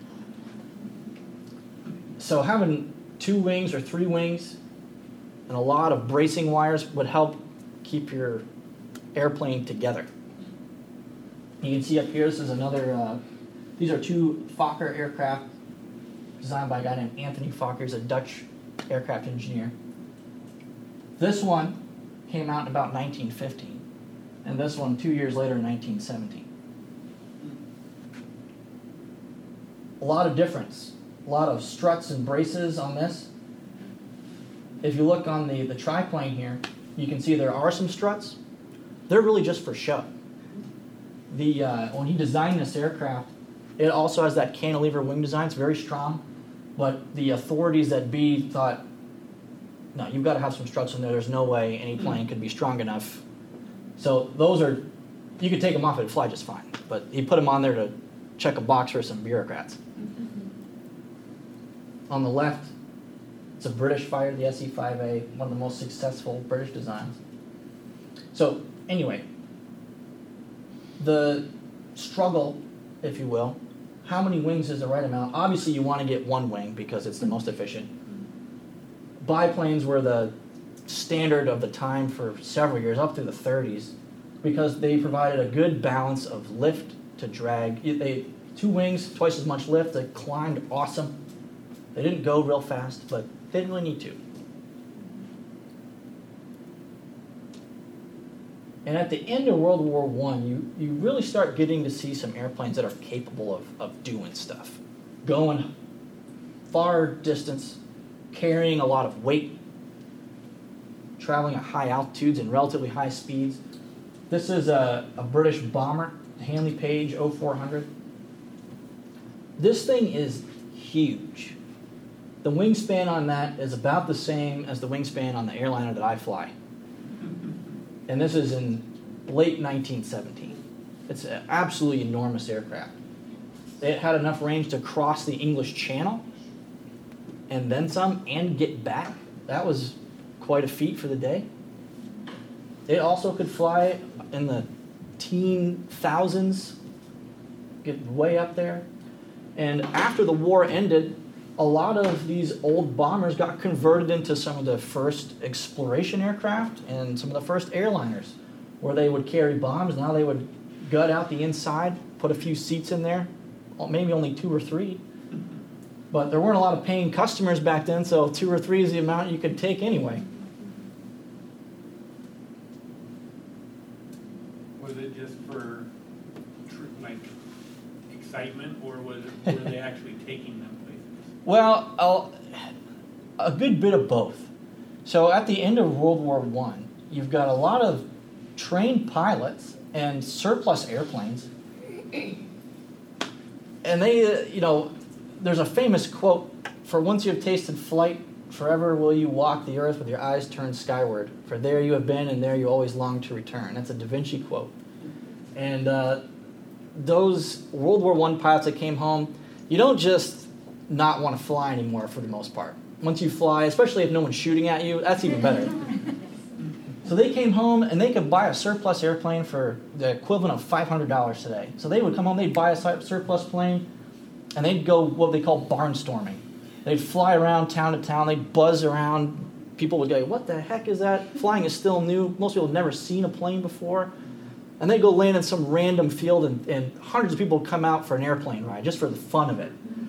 So having two wings or three wings and a lot of bracing wires would help keep your airplane together. You can see up here, this is another, uh, these are two Fokker aircraft designed by a guy named Anthony Fokker. He's a Dutch aircraft engineer. This one came out in about nineteen fifteen, and this one two years later in nineteen seventeen. A lot of difference. A lot of struts and braces on this. If you look on the, the triplane here, you can see there are some struts. They're really just for show. The uh, when he designed this aircraft, it also has that cantilever wing design. It's very strong. But the authorities at B thought, no, you've got to have some struts in there. There's no way any plane could be strong enough. So those are, you could take them off, it'd fly just fine. But he put them on there to check a box for some bureaucrats. On the left, it's a British fighter, the S E five A, one of the most successful British designs. So anyway, the struggle, if you will, how many wings is the right amount? Obviously, you want to get one wing because it's the most efficient. Biplanes were the standard of the time for several years, up through the thirties, because they provided a good balance of lift to drag. They two wings, twice as much lift. They climbed awesome. They didn't go real fast, but they didn't really need to. And at the end of World War One, you, you really start getting to see some airplanes that are capable of, of doing stuff. Going far distance, carrying a lot of weight, traveling at high altitudes and relatively high speeds. This is a, a British bomber, Handley Page oh four hundred. This thing is huge. The wingspan on that is about the same as the wingspan on the airliner that I fly. And this is in late nineteen seventeen. It's an absolutely enormous aircraft. It had enough range to cross the English Channel and then some and get back. That was quite a feat for the day. It also could fly in the teen thousands, get way up there. And after the war ended, a lot of these old bombers got converted into some of the first exploration aircraft and some of the first airliners, where they would carry bombs. Now they would gut out the inside, put a few seats in there, maybe only two or three. But there weren't a lot of paying customers back then, so two or three is the amount you could take anyway. Was it just for like excitement, or was it, were they actually taking them places? Well, I'll, a good bit of both. So at the end of World War One, you've got a lot of trained pilots and surplus airplanes and they, uh, you know, there's a famous quote, "For once you have tasted flight, forever will you walk the earth with your eyes turned skyward. For there you have been, and there you always long to return." That's a Da Vinci quote. And uh, those World War One pilots that came home, you don't just not want to fly anymore for the most part. Once you fly, especially if no one's shooting at you, that's even better. So they came home, and they could buy a surplus airplane for the equivalent of five hundred dollars today. So they would come home, they'd buy a surplus plane, and they'd go what they call barnstorming. They'd fly around town to town, they'd buzz around. People would go, "What the heck is that? Flying is still new. Most people have never seen a plane before." And they'd go land in some random field, and, and hundreds of people would come out for an airplane ride, just for the fun of it.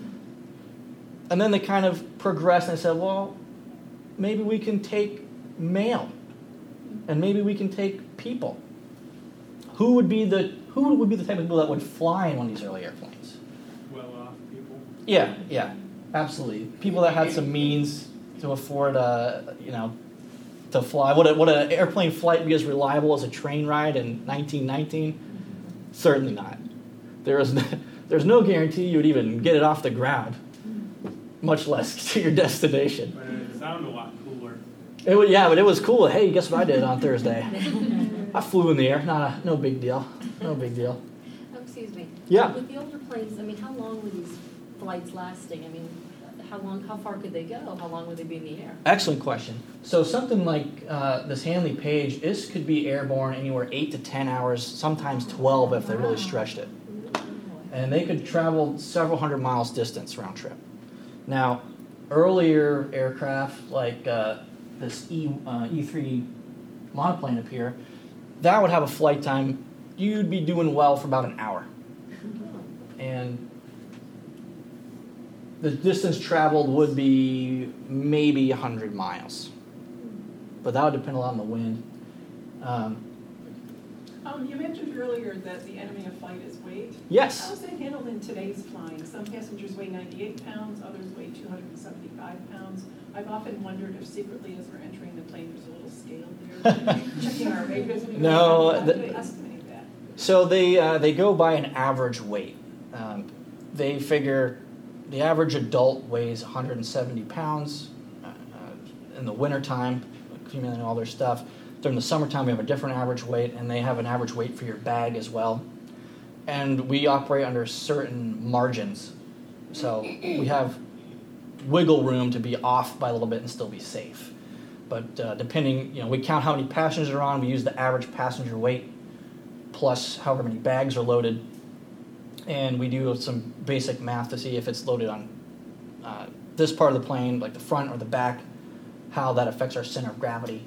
And then they kind of progressed, and they said, well, maybe we can take mail, and maybe we can take people. Who would be the who would be the type of people that would fly in one of these early airplanes? Well-off people. Yeah, yeah, absolutely. People that had some means to afford, uh, you know, to fly. Would, a, would an airplane flight be as reliable as a train ride in nineteen nineteen? Certainly not. There is no, there's no guarantee you would even get it off the ground, much less to your destination. But it sounded a lot cooler. It would, yeah, but it was cool. Hey, guess what I did on Thursday? I flew in the air. Not a, no big deal. No big deal. Oh, excuse me. Yeah. With the older planes, I mean, how long were these flights lasting? I mean, how long, how far could they go? How long would they be in the air? Excellent question. So something like uh, this Handley Page, this could be airborne anywhere eight to ten hours, sometimes twelve if they really stretched it. And they could travel several hundred miles distance round trip. Now, earlier aircraft like uh, this E uh, E three monoplane up here, that would have a flight time. You'd be doing well for about an hour. And the distance traveled would be maybe one hundred miles. But that would depend a lot on the wind. Um, um, you mentioned earlier that the enemy of flight is weight. yes. How is that handled in today's flying? Some passengers weigh ninety-eight pounds, others weigh two hundred seventy-five pounds. I've often wondered if secretly as we're entering the plane there's a little scale there. Checking our weight. No, How do the- they estimate that? So they uh, they go by an average weight. Um, they figure the average adult weighs one hundred seventy pounds uh, uh, in the wintertime, accumulating all their stuff. During the summertime, we have a different average weight, and they have an average weight for your bag as well. And we operate under certain margins. So we have wiggle room to be off by a little bit and still be safe. But uh, depending, you know, we count how many passengers are on, we use the average passenger weight plus however many bags are loaded. And we do some basic math to see if it's loaded on uh, this part of the plane, like the front or the back, how that affects our center of gravity.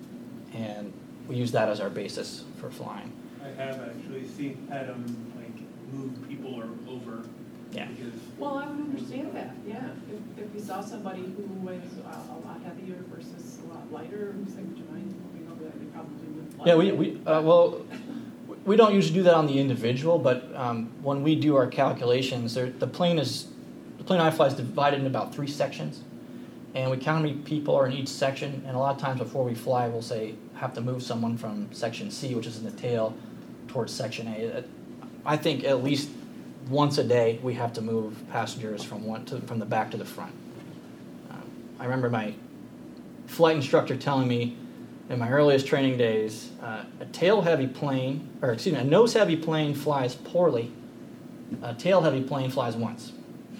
And we use that as our basis for flying. I have actually seen, had them like move people or over. Yeah. Because Well, I would understand that, yeah. If, if we saw somebody who was a, a lot heavier versus a lot lighter, who's like, would you mind moving over that? They probably would. fly. Yeah, we, we uh, well, we don't usually do that on the individual, but um, when we do our calculations, there, the plane is the plane I fly is divided into about three sections, and we count how many people are in each section. And a lot of times before we fly, we'll say have to move someone from section C, which is in the tail, towards section A. I think at least once a day we have to move passengers from one to from the back to the front. Uh, I remember my flight instructor telling me in my earliest training days, uh, a tail-heavy plane, or excuse me, a nose-heavy plane flies poorly. A tail-heavy plane flies once.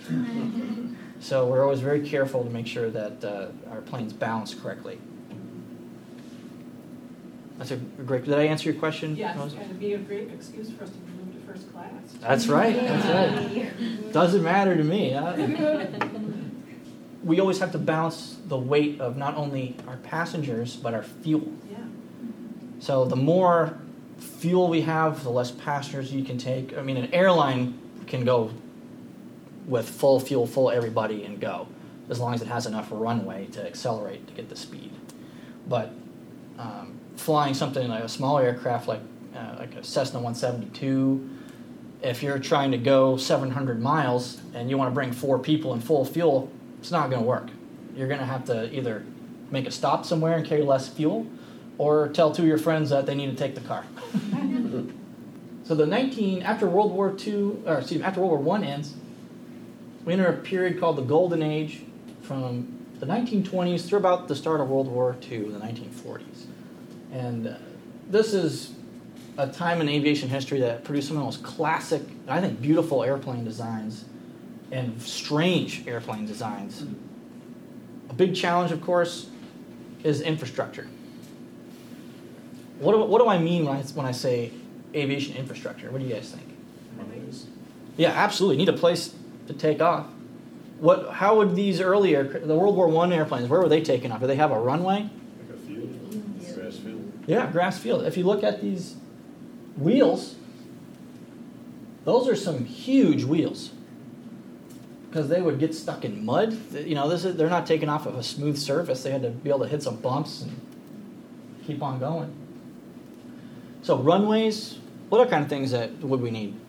So we're always very careful to make sure that uh, our plane's balanced correctly. That's a great. Did I answer your question? Yes, Rose? and it'd be a great excuse for us to move to first class. That's right. That's right. Doesn't matter to me. Huh? We always have to balance the weight of not only our passengers but our fuel. Yeah. So the more fuel we have, the less passengers you can take. I mean, an airline can go with full fuel, full everybody, and go, as long as it has enough runway to accelerate to get the speed. But um, flying something like a smaller aircraft like uh, like a Cessna one seventy-two, if you're trying to go seven hundred miles and you want to bring four people and full fuel, it's not going to work. You're going to have to either make a stop somewhere and carry less fuel, or tell two of your friends that they need to take the car. So So the nineteen after World War Two, or excuse me, after World War One ends, we enter a period called the Golden Age, from the nineteen twenties through about the start of World War Two, the nineteen forties, and uh, this is a time in aviation history that produced some of the most classic, I think, beautiful airplane designs and strange airplane designs. A big challenge, of course, is infrastructure. What do, what do I mean when I, when I say aviation infrastructure? What do you guys think? Runways. Yeah, absolutely. You need a place to take off. What? How would these earlier, the World War One airplanes, where were they taking off? Did they have a runway? Like a field, grass field. Yeah, grass field. If you look at these wheels, those are some huge wheels because they would get stuck in mud. You know, this is they're not taking off of a smooth surface. They had to be able to hit some bumps and keep on going. So runways, what other kind of things that would we need?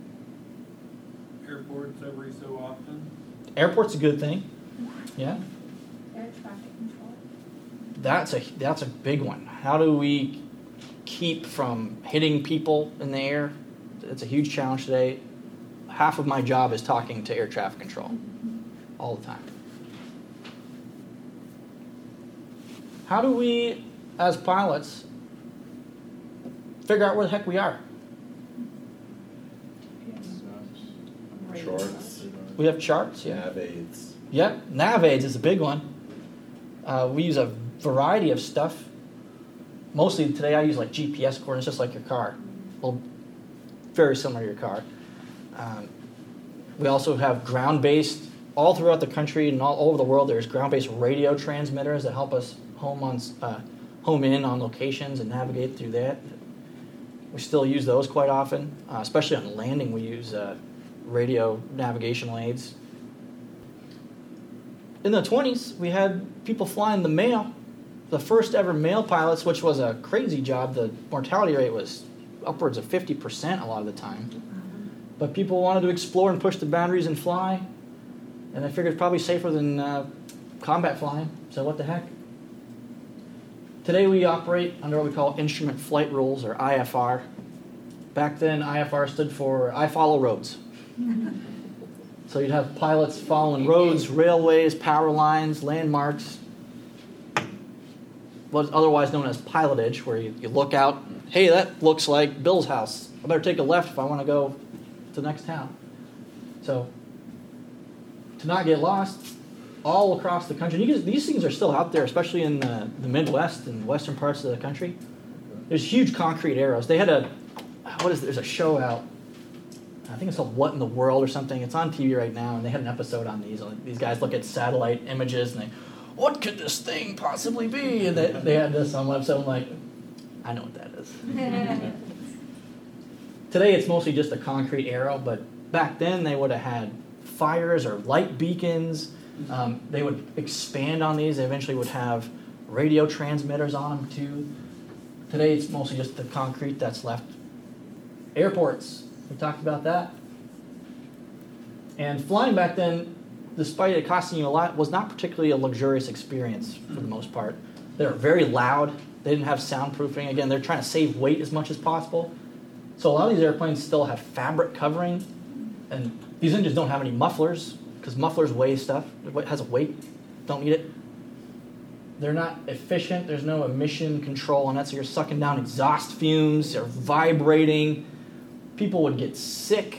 Airports every so often. Airport's a good thing. Yeah. Air traffic control. That's a that's a big one. How do we keep from hitting people in the air? It's a huge challenge today. Half of my job is talking to air traffic control all the time. How do we, as pilots, figure out where the heck we are? Charts. We have charts, yeah. Nav aids. Yep, nav aids is a big one. Uh, we use a variety of stuff. Mostly today I use like G P S coordinates, just like your car. Well, very similar to your car. Um, we also have ground-based, all throughout the country and all over the world, there's ground-based radio transmitters that help us home on uh, home in on locations and navigate through that. We still use those quite often, uh, especially on landing. We use uh, radio navigational aids. In the twenties, we had people flying the mail, the first ever male pilots, which was a crazy job. The mortality rate was upwards of fifty percent a lot of the time. But people wanted to explore and push the boundaries and fly, and they figured it's probably safer than uh, combat flying, so what the heck. Today we operate under what we call Instrument Flight Rules, or I F R. Back then, I F R stood for I Follow Roads. So you'd have pilots following roads, railways, power lines, landmarks, what's otherwise known as pilotage, where you, you look out, hey, that looks like Bill's house. I better take a left if I want to go to the next town. So to not get lost all across the country, you can, these things are still out there, especially in the, the Midwest and western parts of the country. There's huge concrete arrows. They had a, what is it? There's a show out, I think it's called What in the World or something. It's on T V right now, and they had an episode on these. These guys look at satellite images, and they, what could this thing possibly be? And they, they had this on one episode. I'm like, I know what that is. Today, it's mostly just a concrete arrow, but back then, they would have had fires or light beacons. Um, they would expand on these. They eventually would have radio transmitters on them, too. Today, it's mostly just the concrete that's left. Airports. We talked about that. And flying back then, despite it costing you a lot, was not particularly a luxurious experience for the most part. They were very loud. They didn't have soundproofing. Again, they're trying to save weight as much as possible. So a lot of these airplanes still have fabric covering. And these engines don't have any mufflers, because mufflers weigh stuff. It has a weight. Don't need it. They're not efficient. There's no emission control on that, so you're sucking down exhaust fumes. They're vibrating. People would get sick.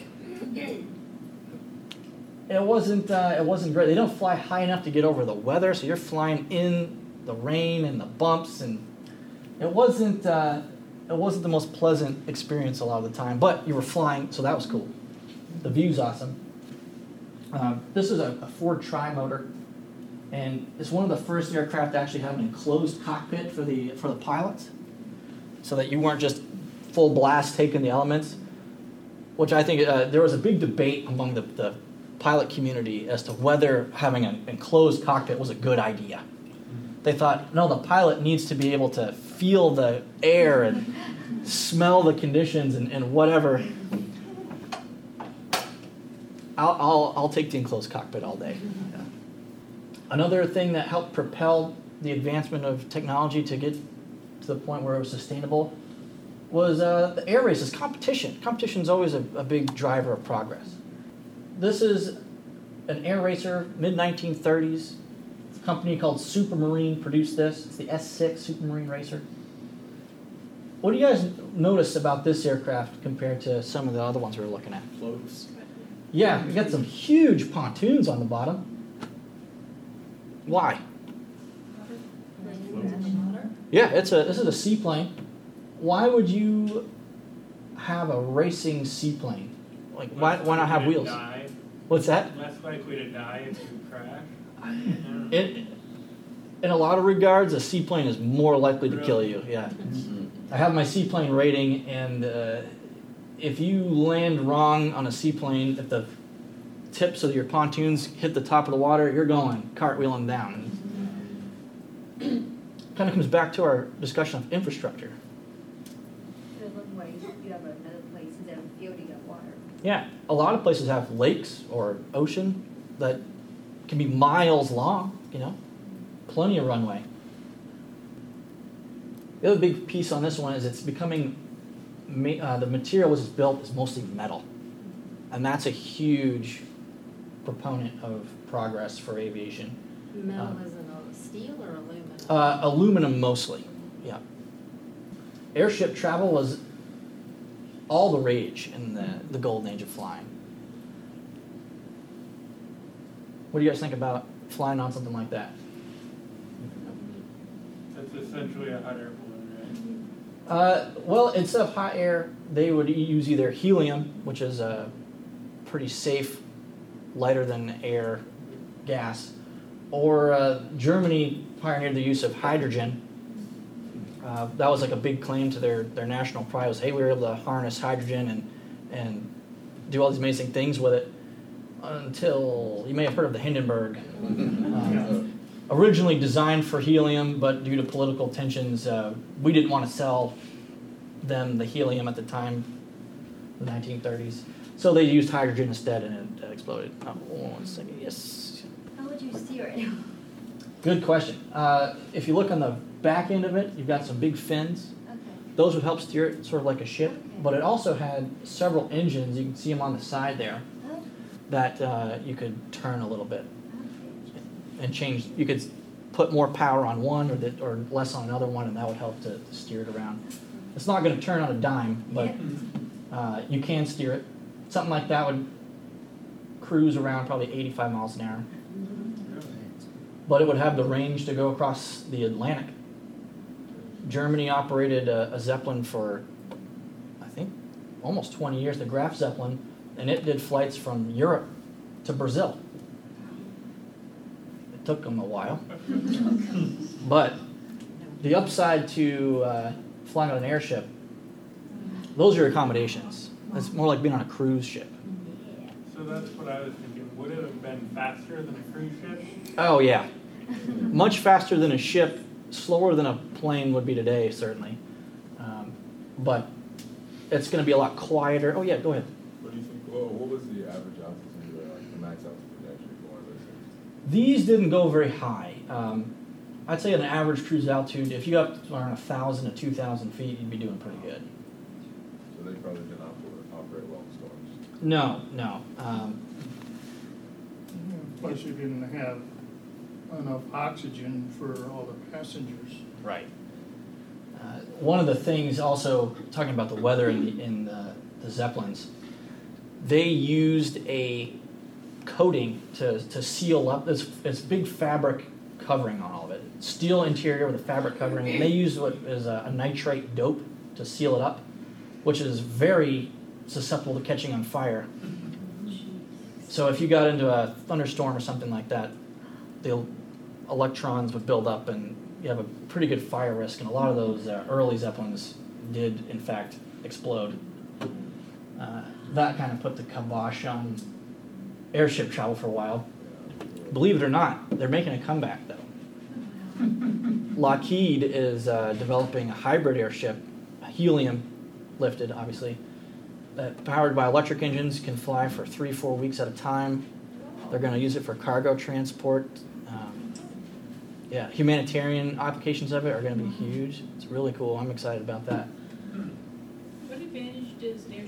It wasn't. Uh, it wasn't great. They don't fly high enough to get over the weather, so you're flying in the rain and the bumps, and it wasn't. Uh, it wasn't the most pleasant experience a lot of the time. But you were flying, so that was cool. The view's awesome. Uh, this is a, a Ford Tri-Motor, and it's one of the first aircraft to actually have an enclosed cockpit for the for the pilots, so that you weren't just full blast taking the elements. Which I think uh, there was a big debate among the, the pilot community as to whether having an enclosed cockpit was a good idea. They thought, no, the pilot needs to be able to feel the air and smell the conditions and, and whatever. I'll, I'll, I'll take the enclosed cockpit all day. Yeah. Another thing that helped propel the advancement of technology to get to the point where it was sustainable was uh, the air races, competition. Competition is always a, a big driver of progress. This is an air racer, mid nineteen thirties. A company called Supermarine produced this. It's the S six Supermarine Racer. What do you guys notice about this aircraft compared to some of the other ones we were looking at? Floats. Yeah, you got some huge pontoons on the bottom. Why? Yeah, it's a this is a seaplane. Why would you have a racing seaplane? Like, why why not have wheels? Die. What's that? Less likely to die if you crash. It, in a lot of regards, a seaplane is more likely to kill you. Yeah, I have my seaplane rating, and uh, if you land wrong on a seaplane, if the tips of your pontoons hit the top of the water, you're going cartwheeling down. Kind of comes back to our discussion of infrastructure. So one way, you have another place instead of fielding of water. Yeah, a lot of places have lakes or ocean that can be miles long, you know, plenty of runway. The other big piece on this one is it's becoming, uh, the material which is built is mostly metal. And that's a huge proponent of progress for aviation. Metal Um, as in a steel or aluminum? Uh, aluminum mostly, yeah. Airship travel was all the rage in the, the golden age of flying. What do you guys think about flying on something like that? That's essentially a hot air balloon, right? Uh, well, instead of hot air, they would use either helium, which is a pretty safe, lighter than air gas, or uh, Germany pioneered the use of hydrogen. Uh, that was like a big claim to their, their national pride was, hey, we were able to harness hydrogen and, and do all these amazing things with it until, you may have heard of the Hindenburg. Uh, originally designed for helium, but due to political tensions, uh, we didn't want to sell them the helium at the time, the nineteen thirties. So they used hydrogen instead, and it uh, exploded. Oh, one second, yes. How would you steer it? Good question. Uh, if you look on the back end of it, you've got some big fins. Okay. Those would help steer it sort of like a ship, Okay. but it also had several engines. You can see them on the side there Oh, that uh, you could turn a little bit okay. and change. You could put more power on one or, the, or less on another one, and that would help to, to steer it around. It's not going to turn on a dime, but uh, you can steer it. Something like that would cruise around probably eighty-five miles an hour. But it would have the range to go across the Atlantic. Germany operated a, a Zeppelin for, I think, almost twenty years, the Graf Zeppelin, and it did flights from Europe to Brazil. It took them a while. But the upside to uh, flying on an airship, those are accommodations. It's more like being on a cruise ship. So that's what I was thinking. Would it have been faster than a cruise ship? Oh, yeah. Much faster than a ship, slower than a plane would be today, certainly. Um, but it's going to be a lot quieter. Oh, yeah, go ahead. What do you think? Well, what was the average altitude, uh, like the max altitude actually for one of those things? These didn't go very high. Um, I'd say an average cruise altitude, if you got up to around one thousand to two thousand feet, you'd be doing pretty good. So they probably didn't operate, operate well in storms. No, no. Um, Plus, you didn't have enough oxygen for all the passengers. Right. Uh, one of the things also, talking about the weather in the, in the, the Zeppelins, they used a coating to, to seal up this, this big fabric covering on all of it. Steel interior with a fabric covering. And they used what is a, a nitrate dope to seal it up, which is very susceptible to catching on fire. So if you got into a thunderstorm or something like that, the electrons would build up and you have a pretty good fire risk. And a lot of those uh, early Zeppelins did, in fact, explode. Uh, that kind of put the kibosh on airship travel for a while. Believe it or not, they're making a comeback, though. Lockheed is uh, developing a hybrid airship, helium-lifted, obviously, that powered by electric engines can fly for three, four weeks at a time. They're going to use it for cargo transport. Um, yeah, humanitarian applications of it are going to be huge. It's really cool. I'm excited about that.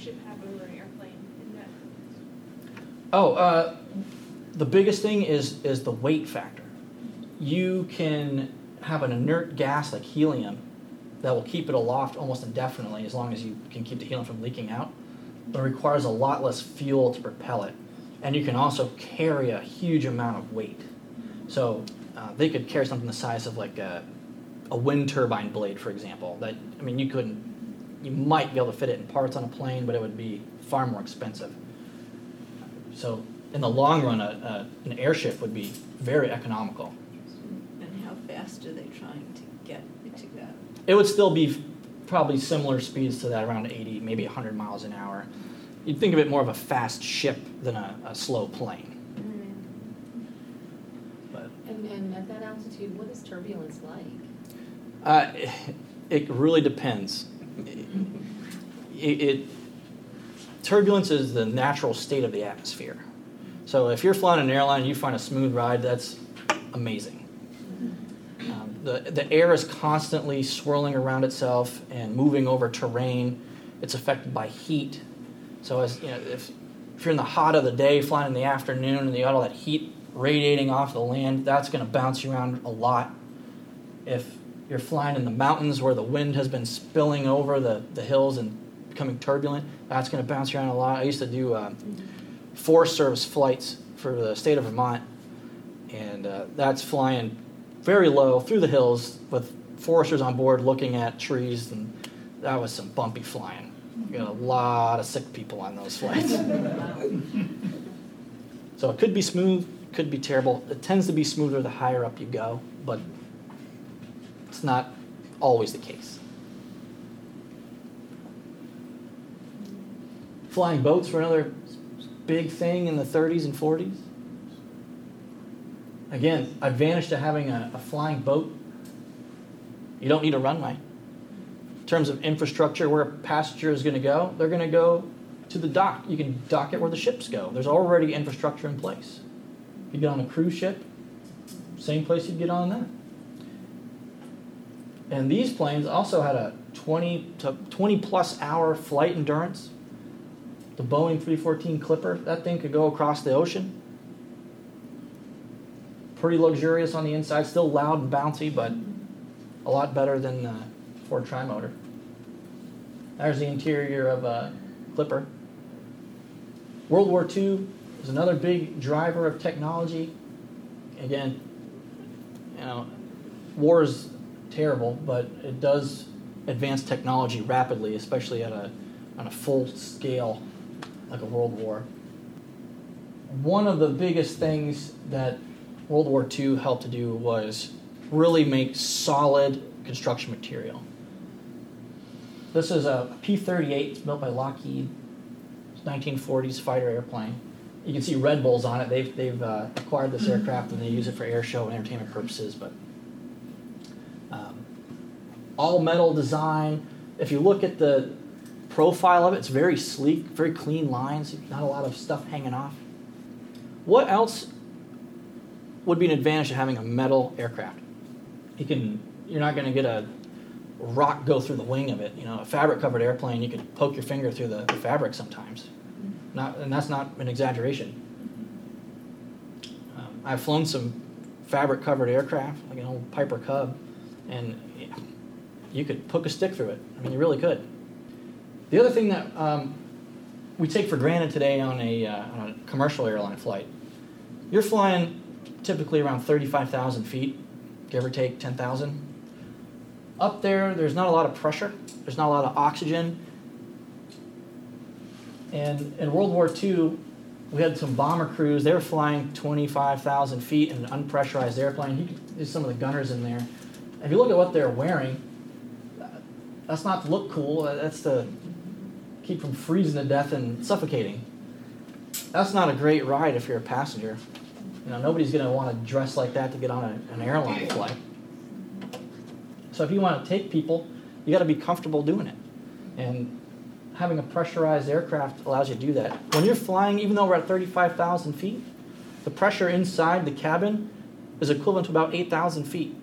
airship have over an airplane in that? Oh, uh, the biggest thing is is the weight factor. You can have an inert gas like helium that will keep it aloft almost indefinitely as long as you can keep the helium from leaking out, but it requires a lot less fuel to propel it. And you can also carry a huge amount of weight. So uh, they could carry something the size of like a, a wind turbine blade, for example. That I mean, you couldn't, you might be able to fit it in parts on a plane, but it would be far more expensive. So in the long run, a, a, an airship would be very economical. And how fast are they trying to get to go? It would still be probably similar speeds to that, around eighty, maybe one hundred miles an hour. You'd think of it more of a fast ship than a, a slow plane. But And, and at that altitude, what is turbulence like? uh, it, it really depends. It, it turbulence is the natural state of the atmosphere. So if you're flying an airline and you find a smooth ride, that's amazing. Um, the the air is constantly swirling around itself and moving over terrain. It's affected by heat. So as you know, if if you're in the hot of the day, flying in the afternoon, and you got all that heat radiating off the land, that's going to bounce you around a lot. If you're flying in the mountains where the wind has been spilling over the, the hills and becoming turbulent, that's going to bounce you around a lot. I used to do uh, Forest Service flights for the state of Vermont, and uh, that's flying very low through the hills with foresters on board looking at trees, and that was some bumpy flying. You got a lot of sick people on those flights. So it could be smooth, could be terrible. It tends to be smoother the higher up you go, but it's not always the case. Flying boats were another big thing in the thirties and forties. Again, advantage to having a, a flying boat, you don't need a runway. In terms of infrastructure, where a passenger is going to go, they're going to go to the dock. You can dock it where the ships go. There's already infrastructure in place. You get on a cruise ship, same place you'd get on that. And these planes also had a twenty to twenty plus hour flight endurance. The Boeing three fourteen Clipper, that thing could go across the ocean. Pretty luxurious on the inside, still loud and bouncy, but a lot better than the Ford Tri-Motor. There's the interior of a Clipper. World War Two was another big driver of technology. Again, you know, war is terrible, but it does advance technology rapidly, especially at a on a full scale like a world war. One of the biggest things that World War Two helped to do was really make solid construction material. This is a P thirty-eight. It's built by Lockheed. It's nineteen forties fighter airplane. You can see Red Bulls on it. They've they've uh, acquired this aircraft and they use it for air show and entertainment purposes. But um, all metal design. If you look at the profile of it, it's very sleek, very clean lines. Not a lot of stuff hanging off. What else would be an advantage to having a metal aircraft? You can. You're not going to get a rock go through the wing of it. You know, a fabric-covered airplane, you could poke your finger through the, the fabric sometimes. Not, and that's not an exaggeration. Um, I've flown some fabric-covered aircraft, like an old Piper Cub, and yeah, you could poke a stick through it. I mean, you really could. The other thing that um, we take for granted today on a, uh, on a commercial airline flight, you're flying typically around thirty-five thousand feet, give or take ten thousand. Up there, there's not a lot of pressure. There's not a lot of oxygen. And in World War Two, we had some bomber crews. They were flying twenty-five thousand feet in an unpressurized airplane. You could, there's some of the gunners in there. If you look at what they're wearing, that's not to look cool. That's to keep from freezing to death and suffocating. That's not a great ride if you're a passenger. You know, nobody's going to want to dress like that to get on a, an airline flight. So if you want to take people, you got to be comfortable doing it. And having a pressurized aircraft allows you to do that. When you're flying, even though we're at thirty-five thousand feet, the pressure inside the cabin is equivalent to about eight thousand feet.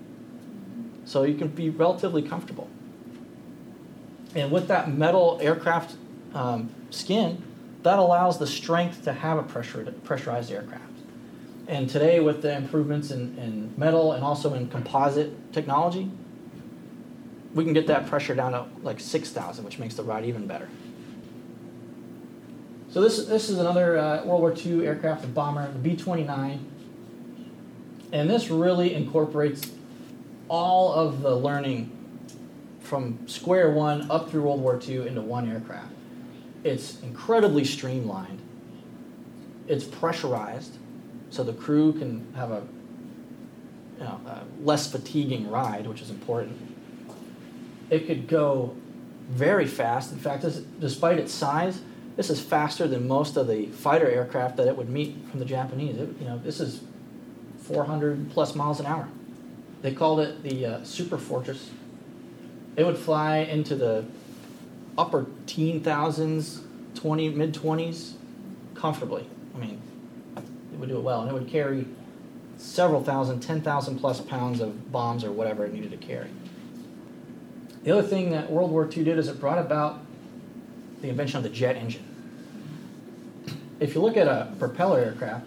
So you can be relatively comfortable. And with that metal aircraft um, skin, that allows the strength to have a pressure, pressurized aircraft. And today, with the improvements in, in metal and also in composite technology, we can get that pressure down to like six thousand, which makes the ride even better. So this, this is another uh, World War Two aircraft, the bomber, the B twenty-nine. And this really incorporates all of the learning from square one up through World War Two into one aircraft. It's incredibly streamlined. It's pressurized, so the crew can have a, you know, a less fatiguing ride, which is important. It could go very fast. In fact, this, despite its size, this is faster than most of the fighter aircraft that it would meet from the Japanese. It, you know, this is four hundred plus miles an hour. They called it the uh, Super Fortress. It would fly into the upper teen thousands, twenty, mid twenties, comfortably. I mean, it would do it well, and it would carry several thousand, ten thousand plus pounds of bombs or whatever it needed to carry. The other thing that World War Two did is it brought about the invention of the jet engine. If you look at a propeller aircraft,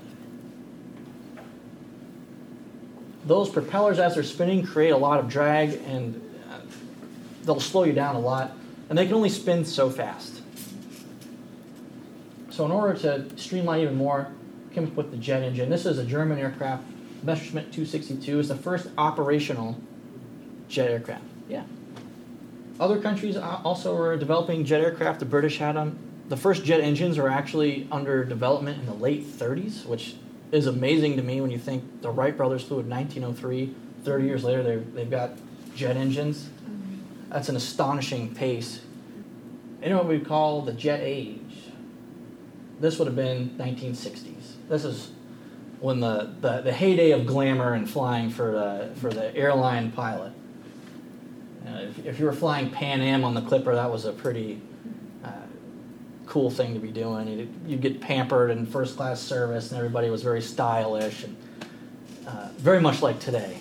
those propellers, as they're spinning, create a lot of drag, and uh, they'll slow you down a lot, and they can only spin so fast. So in order to streamline even more, came up with the jet engine. This is a German aircraft. Messerschmitt two sixty-two is the first operational jet aircraft. Yeah. Other countries also were developing jet aircraft. The British had them. The first jet engines were actually under development in the late thirties, which is amazing to me when you think the Wright brothers flew in nineteen oh three. thirty years later, they've, they've got jet engines. That's an astonishing pace. You know what we call the jet age? This would have been nineteen sixties. This is when the, the, the heyday of glamour and flying for the, for the airline pilot. Uh, if, if you were flying Pan Am on the Clipper, that was a pretty uh, cool thing to be doing. You'd, you'd get pampered in first-class service, and everybody was very stylish, and uh, very much like today.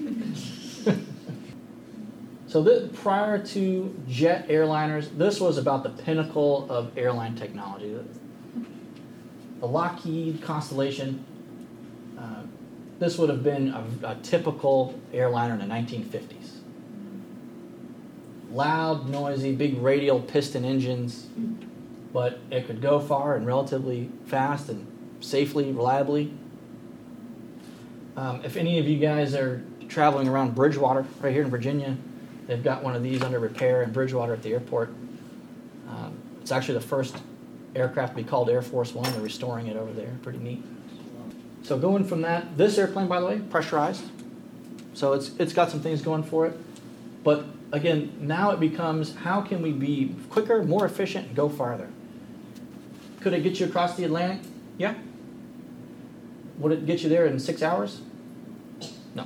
So this, prior to jet airliners, this was about the pinnacle of airline technology. The Lockheed Constellation, uh, this would have been a, a typical airliner in the nineteen fifties. Loud, noisy, big radial piston engines, but it could go far and relatively fast and safely, reliably. Um, if any of you guys are traveling around Bridgewater, right here in Virginia, they've got one of these under repair in Bridgewater at the airport. Um, it's actually the first aircraft to be called Air Force One. They're restoring it over there. Pretty neat. So going from that, this airplane, by the way, pressurized. So it's it's got some things going for it. But again, now it becomes, how can we be quicker, more efficient, and go farther? Could it get you across the Atlantic? Yeah. Would it get you there in six hours? No.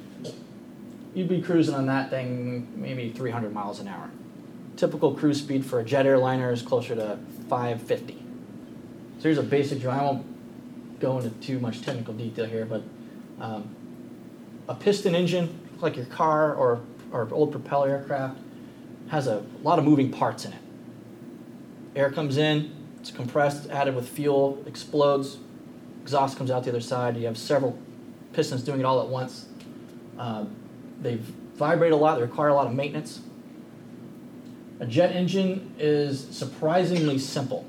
You'd be cruising on that thing maybe three hundred miles an hour. Typical cruise speed for a jet airliner is closer to five fifty. So here's a basic drawing. I won't go into too much technical detail here, but um, a piston engine, like your car or, or old propeller aircraft, has a lot of moving parts in it. Air comes in, it's compressed, added with fuel, explodes, exhaust comes out the other side. You have several pistons doing it all at once. Um, they vibrate a lot, they require a lot of maintenance. A jet engine is surprisingly simple.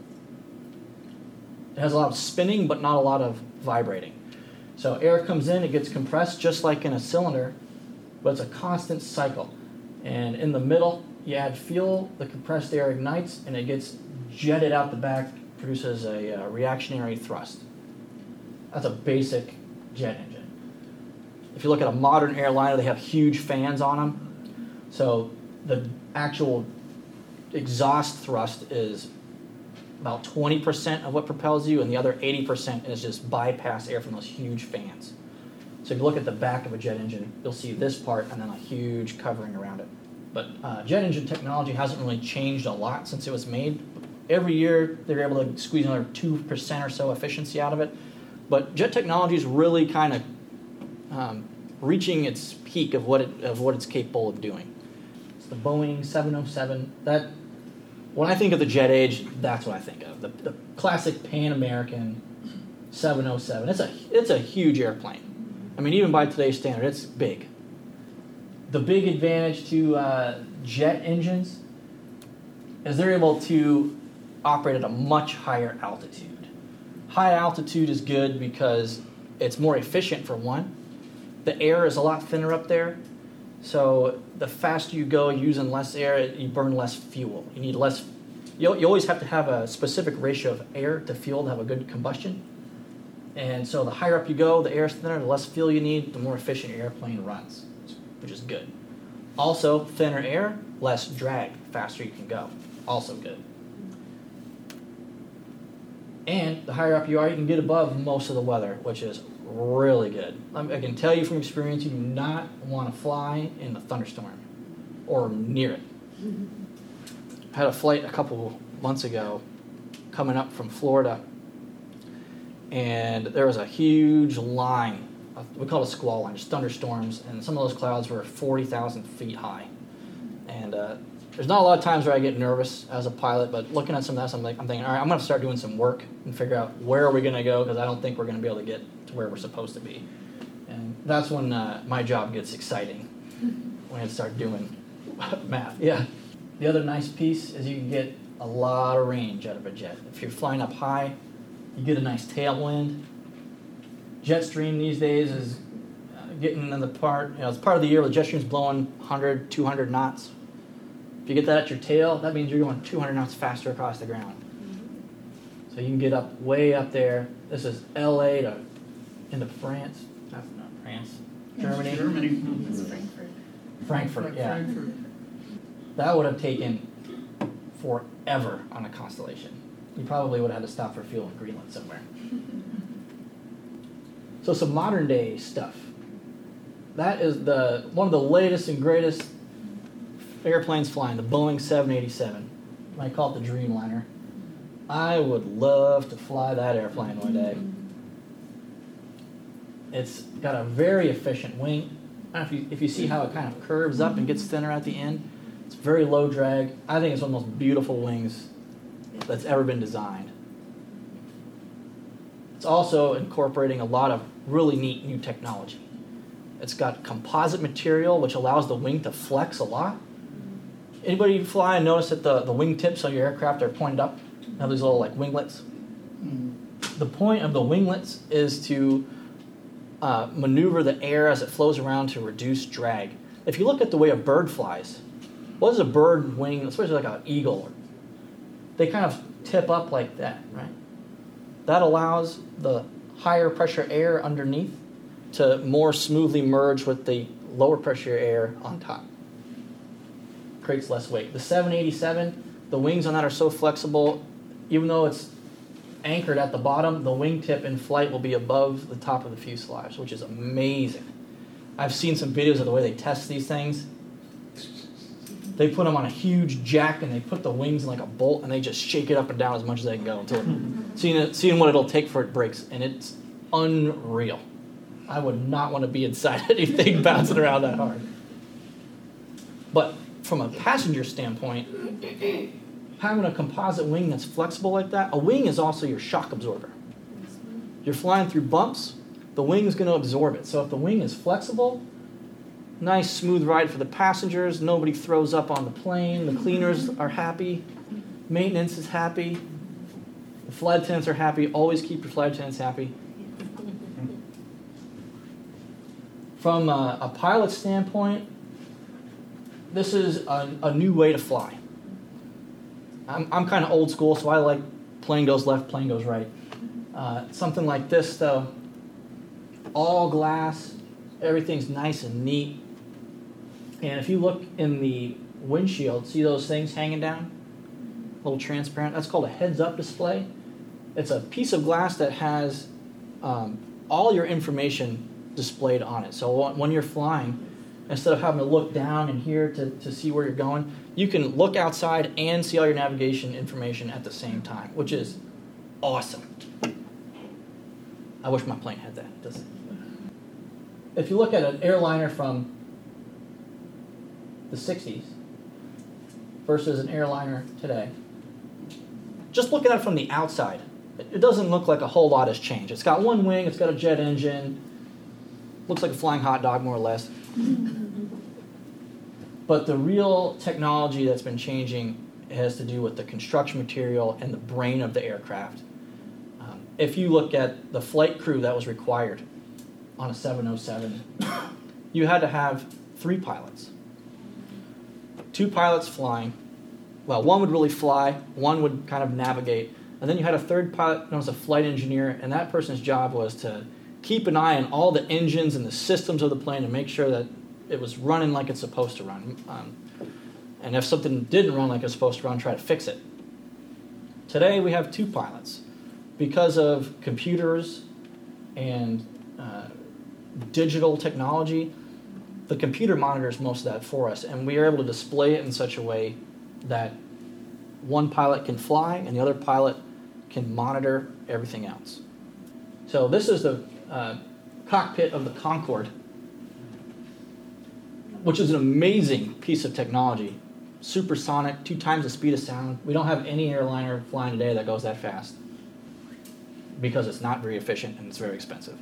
It has a lot of spinning, but not a lot of vibrating. So air comes in, it gets compressed just like in a cylinder, but it's a constant cycle. And in the middle, you add fuel, the compressed air ignites, and it gets jetted out the back, produces a uh, reactionary thrust. That's a basic jet engine. If you look at a modern airliner, they have huge fans on them. So the actual exhaust thrust is about twenty percent of what propels you, and the other eighty percent is just bypass air from those huge fans. So if you look at the back of a jet engine, you'll see this part and then a huge covering around it. But uh, jet engine technology hasn't really changed a lot since it was made. Every year, they're able to squeeze another two percent or so efficiency out of it. But jet technology is really kind of um, reaching its peak of what it, of what it's capable of doing. It's the Boeing seven oh seven. That when I think of the jet age, that's what I think of. The, the classic Pan American seven oh seven. It's a, it's a huge airplane. I mean, even by today's standard, it's big. The big advantage to uh, jet engines is they're able to operate at a much higher altitude. High altitude is good because it's more efficient for one. The air is a lot thinner up there, so the faster you go using less air, you burn less fuel. You need less. You, you always have to have a specific ratio of air to fuel to have a good combustion. And so the higher up you go, the air is thinner, the less fuel you need, the more efficient your airplane runs, which is good. Also, thinner air, less drag, faster you can go. Also good. And the higher up you are, you can get above most of the weather, which is really good. I can tell you from experience, you do not want to fly in a thunderstorm or near it. I had a flight a couple months ago coming up from Florida, and there was a huge line. We call it a squall line, just thunderstorms, and some of those clouds were forty thousand feet high. And uh, there's not a lot of times where I get nervous as a pilot, but looking at some of that, I'm, like, I'm thinking, all right, I'm going to start doing some work and figure out where are we going to go, because I don't think we're going to be able to get to where we're supposed to be. And that's when uh, my job gets exciting, when I start doing math. Yeah. The other nice piece is you can get a lot of range out of a jet. If you're flying up high, you get a nice tailwind. Jet stream these days is uh, getting in the part, you know, it's part of the year where the jet stream's blowing one hundred, two hundred knots. If you get that at your tail, that means you're going two hundred knots faster across the ground. Mm-hmm. So you can get up way up there. This is L A to into France. That's not France. Germany. Germany. It's Frankfurt. Frankfurt, yeah. Frankfurt. That would have taken forever on a Constellation. You probably would have had to stop for fuel in Greenland somewhere. So some modern day stuff. That is the one of the latest and greatest airplanes flying, the Boeing seven eighty-seven. I call it the Dreamliner. I would love to fly that airplane one day. It's got a very efficient wing. I don't know if you, if you see how it kind of curves up and gets thinner at the end. It's very low drag. I think it's one of the most beautiful wings that's ever been designed. It's also incorporating a lot of really neat new technology. It's got composite material, which allows the wing to flex a lot. Anybody fly and notice that the, the wing tips on your aircraft are pointed up? They have these little like winglets. Mm. The point of the winglets is to uh, maneuver the air as it flows around to reduce drag. If you look at the way a bird flies, what is a bird wing, especially like an eagle? They kind of tip up like that, right? That allows the higher pressure air underneath to more smoothly merge with the lower pressure air on top. Creates less weight. The seven eighty-seven, the wings on that are so flexible, even though it's anchored at the bottom, the wingtip in flight will be above the top of the fuselage, which is amazing. I've seen some videos of the way they test these things. They put them on a huge jack and they put the wings in like a bolt and they just shake it up and down as much as they can go until it, seeing, it, seeing what it'll take for it breaks, and it's unreal. I would not want to be inside anything bouncing around that hard. But from a passenger standpoint, having a composite wing that's flexible like that, a wing is also your shock absorber. You're flying through bumps, the wing is going to absorb it. So if the wing is flexible, nice smooth ride for the passengers, nobody throws up on the plane, the cleaners are happy, maintenance is happy, the flight attendants are happy, always keep your flight attendants happy. From a, a pilot standpoint, this is a, a new way to fly. I'm, I'm kind of old school, so I like plane goes left, plane goes right. Uh, something like this, though, all glass, everything's nice and neat. And if you look in the windshield, see those things hanging down? A little transparent. That's called a heads-up display. It's a piece of glass that has um, all your information displayed on it. So when you're flying, instead of having to look down and here to, to see where you're going, you can look outside and see all your navigation information at the same time, which is awesome. I wish my plane had that. It doesn't. If you look at an airliner from the sixties versus an airliner today, just looking at it from the outside, it doesn't look like a whole lot has changed. It's got one wing, it's got a jet engine, looks like a flying hot dog more or less. But the real technology that's been changing has to do with the construction material and the brain of the aircraft. Um, if you look at the flight crew that was required on a seven oh seven, you had to have three pilots. Two pilots flying. Well, one would really fly, one would kind of navigate, and then you had a third pilot known as a flight engineer, and that person's job was to keep an eye on all the engines and the systems of the plane and make sure that it was running like it's supposed to run. Um, and if something didn't run like it's supposed to run, try to fix it. Today we have two pilots. Because of computers and uh, digital technology, the computer monitors most of that for us, and we are able to display it in such a way that one pilot can fly and the other pilot can monitor everything else. So this is the uh, cockpit of the Concorde, which is an amazing piece of technology. Supersonic, two times the speed of sound. We don't have any airliner flying today that goes that fast because it's not very efficient and it's very expensive.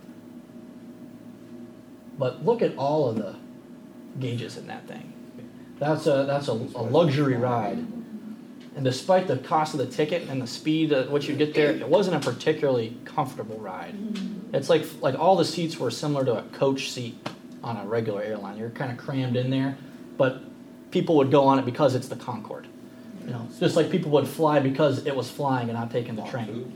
But look at all of the gauges in that thing. That's a that's a, a luxury ride. And despite the cost of the ticket and the speed at which you get there, it wasn't a particularly comfortable ride. It's like like all the seats were similar to a coach seat on a regular airline. You're kind of crammed in there, but people would go on it because it's the Concorde. You know, it's just like people would fly because it was flying and not taking the train.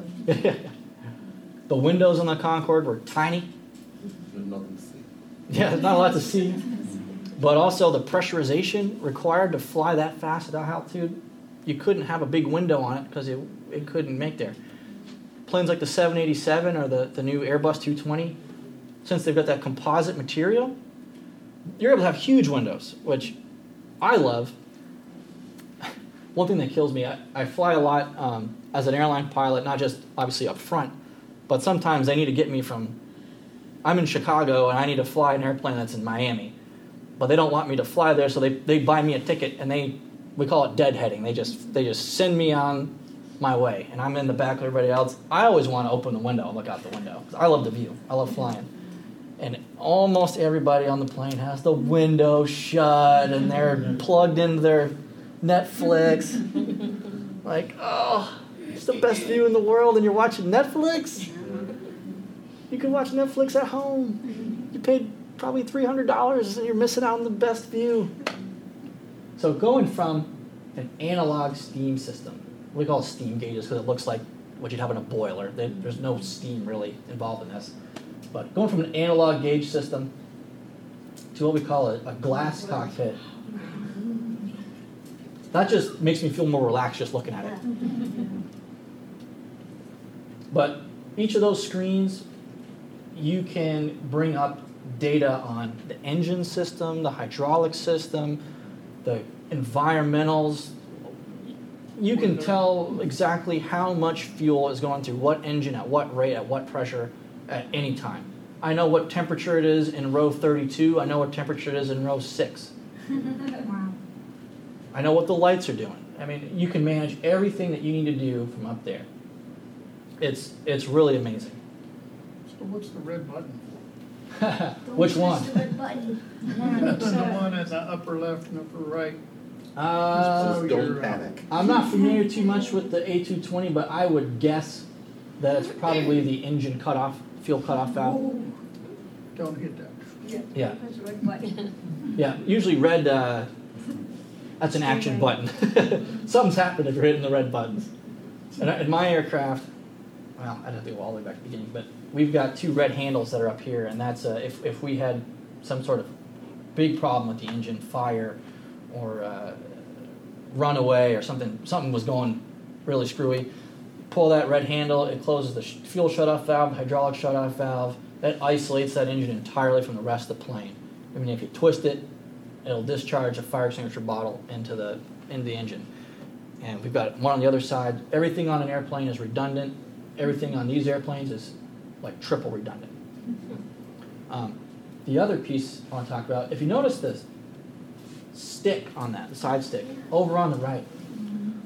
The windows on the Concorde were tiny. There's nothing to see. Yeah, there's not a lot to see. But also the pressurization required to fly that fast at that altitude, you couldn't have a big window on it because it, it couldn't make there. Planes like the seven eighty-seven or the, the new Airbus two twenty, since they've got that composite material, you're able to have huge windows, which I love. One thing that kills me, I, I fly a lot um, as an airline pilot, not just obviously up front, but sometimes they need to get me from, I'm in Chicago and I need to fly an airplane that's in Miami, but they don't want me to fly there, so they, they buy me a ticket and they, we call it deadheading. They just they just send me on my way, and I'm in the back with everybody else. I always want to open the window and look out the window. I love the view. I love flying. And almost everybody on the plane has the window shut, and they're plugged into their Netflix. Like, oh, it's the best view in the world, and you're watching Netflix? You can watch Netflix at home. You paid probably three hundred dollars, and you're missing out on the best view. So going from an analog steam system, we call it steam gauges because it looks like what you'd have in a boiler. There's no steam really involved in this. But going from an analog gauge system to what we call a, a glass cockpit, that just makes me feel more relaxed just looking at it. But each of those screens, you can bring up data on the engine system, the hydraulic system, the environmentals. You can tell exactly how much fuel is going through what engine at what rate, at what pressure, at any time. I know what temperature it is in row thirty-two. I know what temperature it is in row six. Wow. I know what the lights are doing. I mean, you can manage everything that you need to do from up there. It's it's really amazing. So what's the red button? Which one? The red button. That's the one in the upper left and upper right. Uh, So Don't you're, uh, panic. I'm not familiar too much with the A two twenty, but I would guess that it's probably the engine cutoff, fuel cutoff valve. Don't hit that. Yeah. Yeah. Push the red button. Yeah, usually red, uh, that's an action button. Something's happened if you're hitting the red buttons. And in my aircraft, well, I'd have to go all the way back to the beginning, but we've got two red handles that are up here, and that's uh, if, if we had some sort of big problem with the engine, fire, or uh, runaway, or something, something was going really screwy, pull that red handle, it closes the sh- fuel shutoff valve, the hydraulic shutoff valve. That isolates that engine entirely from the rest of the plane. I mean, if you twist it, it'll discharge a fire extinguisher bottle into the into the engine. And we've got one on the other side. Everything on an airplane is redundant. Everything on these airplanes is like triple redundant. Um, the other piece I want to talk about, if you notice this stick on that, the side stick, over on the right,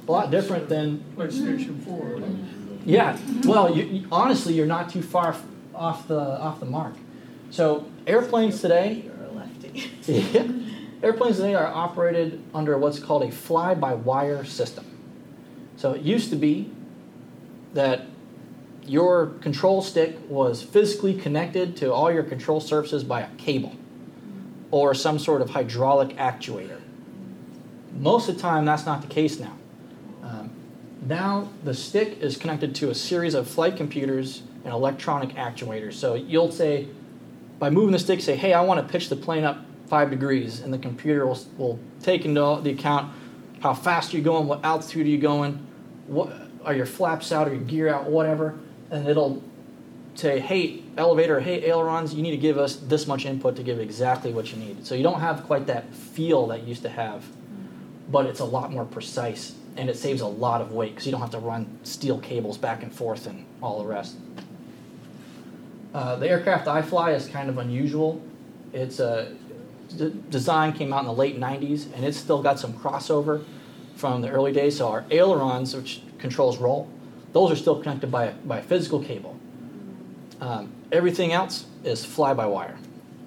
a lot different than PlayStation four. Yeah, well, you, you, honestly, you're not too far f- off the off the mark. So airplanes today, You're a lefty. yeah, airplanes today are operated under what's called a fly-by-wire system. So it used to be that your control stick was physically connected to all your control surfaces by a cable or some sort of hydraulic actuator. Most of the time, that's not the case now. Um, now, the stick is connected to a series of flight computers and electronic actuators. So you'll say, by moving the stick, say, hey, I want to pitch the plane up five degrees, and the computer will, will take into the account how fast you're going, what altitude are you going, what are your flaps out or your gear out, whatever, and it'll say, hey, elevator, hey, ailerons, you need to give us this much input to give exactly what you need. So you don't have quite that feel that you used to have, but it's a lot more precise, and it saves a lot of weight because you don't have to run steel cables back and forth and all the rest. Uh, the aircraft I fly is kind of unusual. Its uh, d- design came out in the late nineties, and it's still got some crossover from the early days. So our ailerons, which controls roll, those are still connected by a, by a physical cable. Um, everything else is fly-by-wire.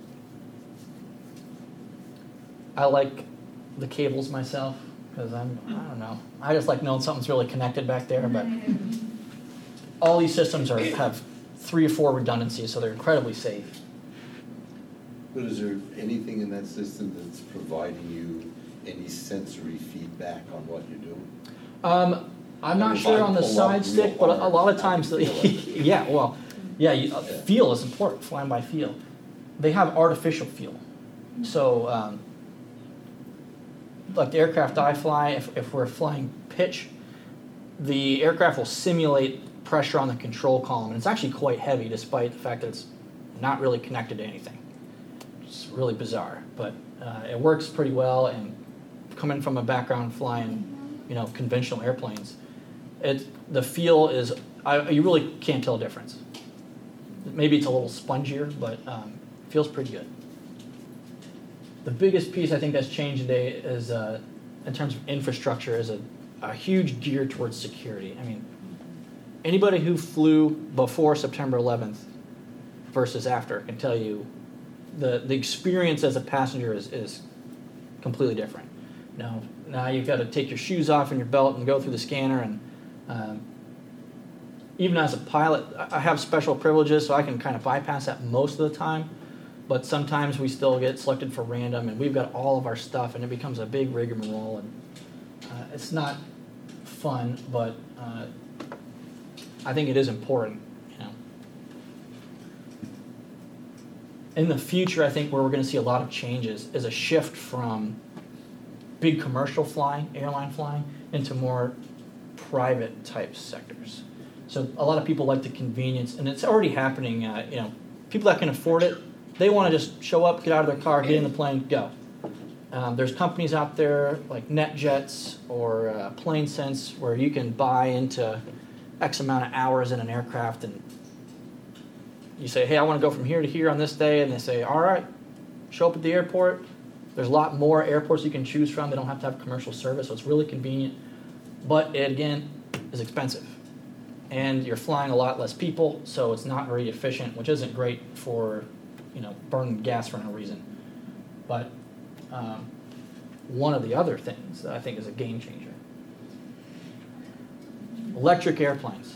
I like the cables myself because I'm, I don't know, I just like knowing something's really connected back there, but all these systems are have three or four redundancies, so they're incredibly safe. But is there anything in that system that's providing you any sensory feedback on what you're doing? Um, I'm not If sure I on the pull side up stick, real but a, a lot of hard, I times, can the, feel it. yeah, well, yeah, you, uh, feel is important, flying by feel. They have artificial feel. So, um, like the aircraft I fly, if, if we're flying pitch, the aircraft will simulate pressure on the control column, and it's actually quite heavy despite the fact that it's not really connected to anything. It's really bizarre, but uh, it works pretty well, and coming from a background flying, you know, conventional airplanes, it the feel is, I, you really can't tell a difference. Maybe it's a little spongier, but um, it feels pretty good. The biggest piece I think that's changed today is, uh, in terms of infrastructure, is a, a huge gear towards security. I mean, anybody who flew before September eleventh versus after can tell you the the experience as a passenger is, is completely different. Now, now you've got to take your shoes off and your belt and go through the scanner, and um, even as a pilot, I have special privileges, so I can kind of bypass that most of the time. But sometimes we still get selected for random, and we've got all of our stuff, and it becomes a big rigmarole, and uh, it's not fun, but uh, I think it is important. You know, in the future, I think where we're going to see a lot of changes is a shift from big commercial flying, airline flying, into more private type sectors. So a lot of people like the convenience, and it's already happening. Uh, you know, people that can afford it, they want to just show up, get out of their car, get in the plane, go. Um, there's companies out there like NetJets or uh, PlaneSense where you can buy into X amount of hours in an aircraft, and you say, hey, I want to go from here to here on this day, and they say, all right, show up at the airport. There's a lot more airports you can choose from. They don't have to have commercial service, so it's really convenient. But it, again, is expensive. And you're flying a lot less people, so it's not very efficient, which isn't great for, you know, burning gas for no reason. But um, one of the other things that I think is a game changer. Electric airplanes.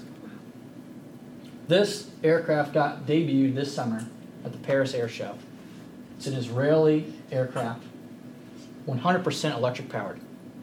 This aircraft got debuted this summer at the Paris Air Show. It's an Israeli aircraft, one hundred percent electric powered.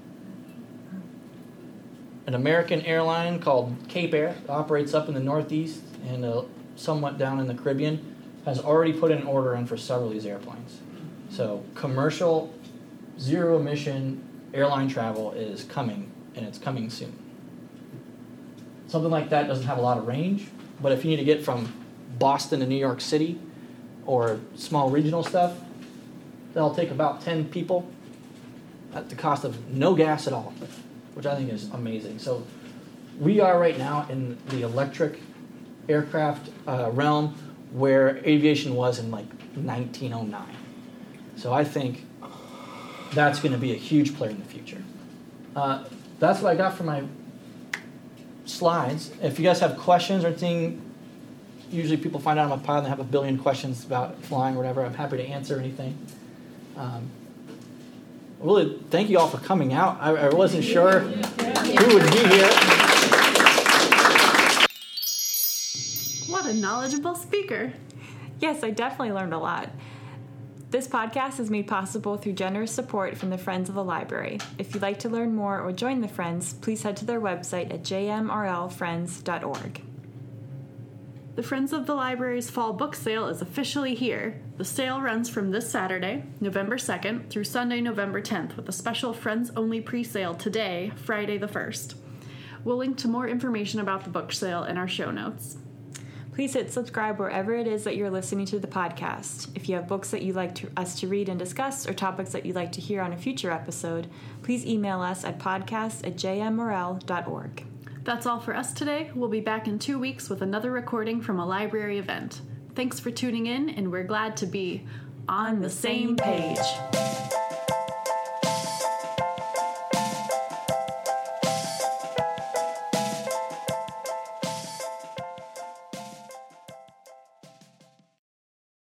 An American airline called Cape Air operates up in the Northeast and uh, somewhat down in the Caribbean, has already put an order in for several of these airplanes. So commercial, zero emission airline travel is coming, and it's coming soon. Something like that doesn't have a lot of range, but if you need to get from Boston to New York City or small regional stuff, that'll take about ten people at the cost of no gas at all, which I think is amazing. So we are right now in the electric aircraft uh, realm where aviation was in like nineteen oh nine. So I think that's going to be a huge player in the future. Uh, that's what I got for my slides. If you guys have questions or anything, usually people find out I'm a pilot and they have a billion questions about flying or whatever. I'm happy to answer anything. Um, really, thank you all for coming out. I, I wasn't sure who would be here. What a knowledgeable speaker. Yes, I definitely learned a lot. This podcast is made possible through generous support from the Friends of the Library. If you'd like to learn more or join the Friends, please head to their website at j m r l friends dot org. The Friends of the Library's fall book sale is officially here. The sale runs from this Saturday, November second, through Sunday, November tenth, with a special Friends-only pre-sale today, Friday the first. We'll link to more information about the book sale in our show notes. Please hit subscribe wherever it is that you're listening to the podcast. If you have books that you'd like to, us to read and discuss, or topics that you'd like to hear on a future episode, please email us at podcast at j m r l dot org. That's all for us today. We'll be back in two weeks with another recording from a library event. Thanks for tuning in, and we're glad to be on the same page.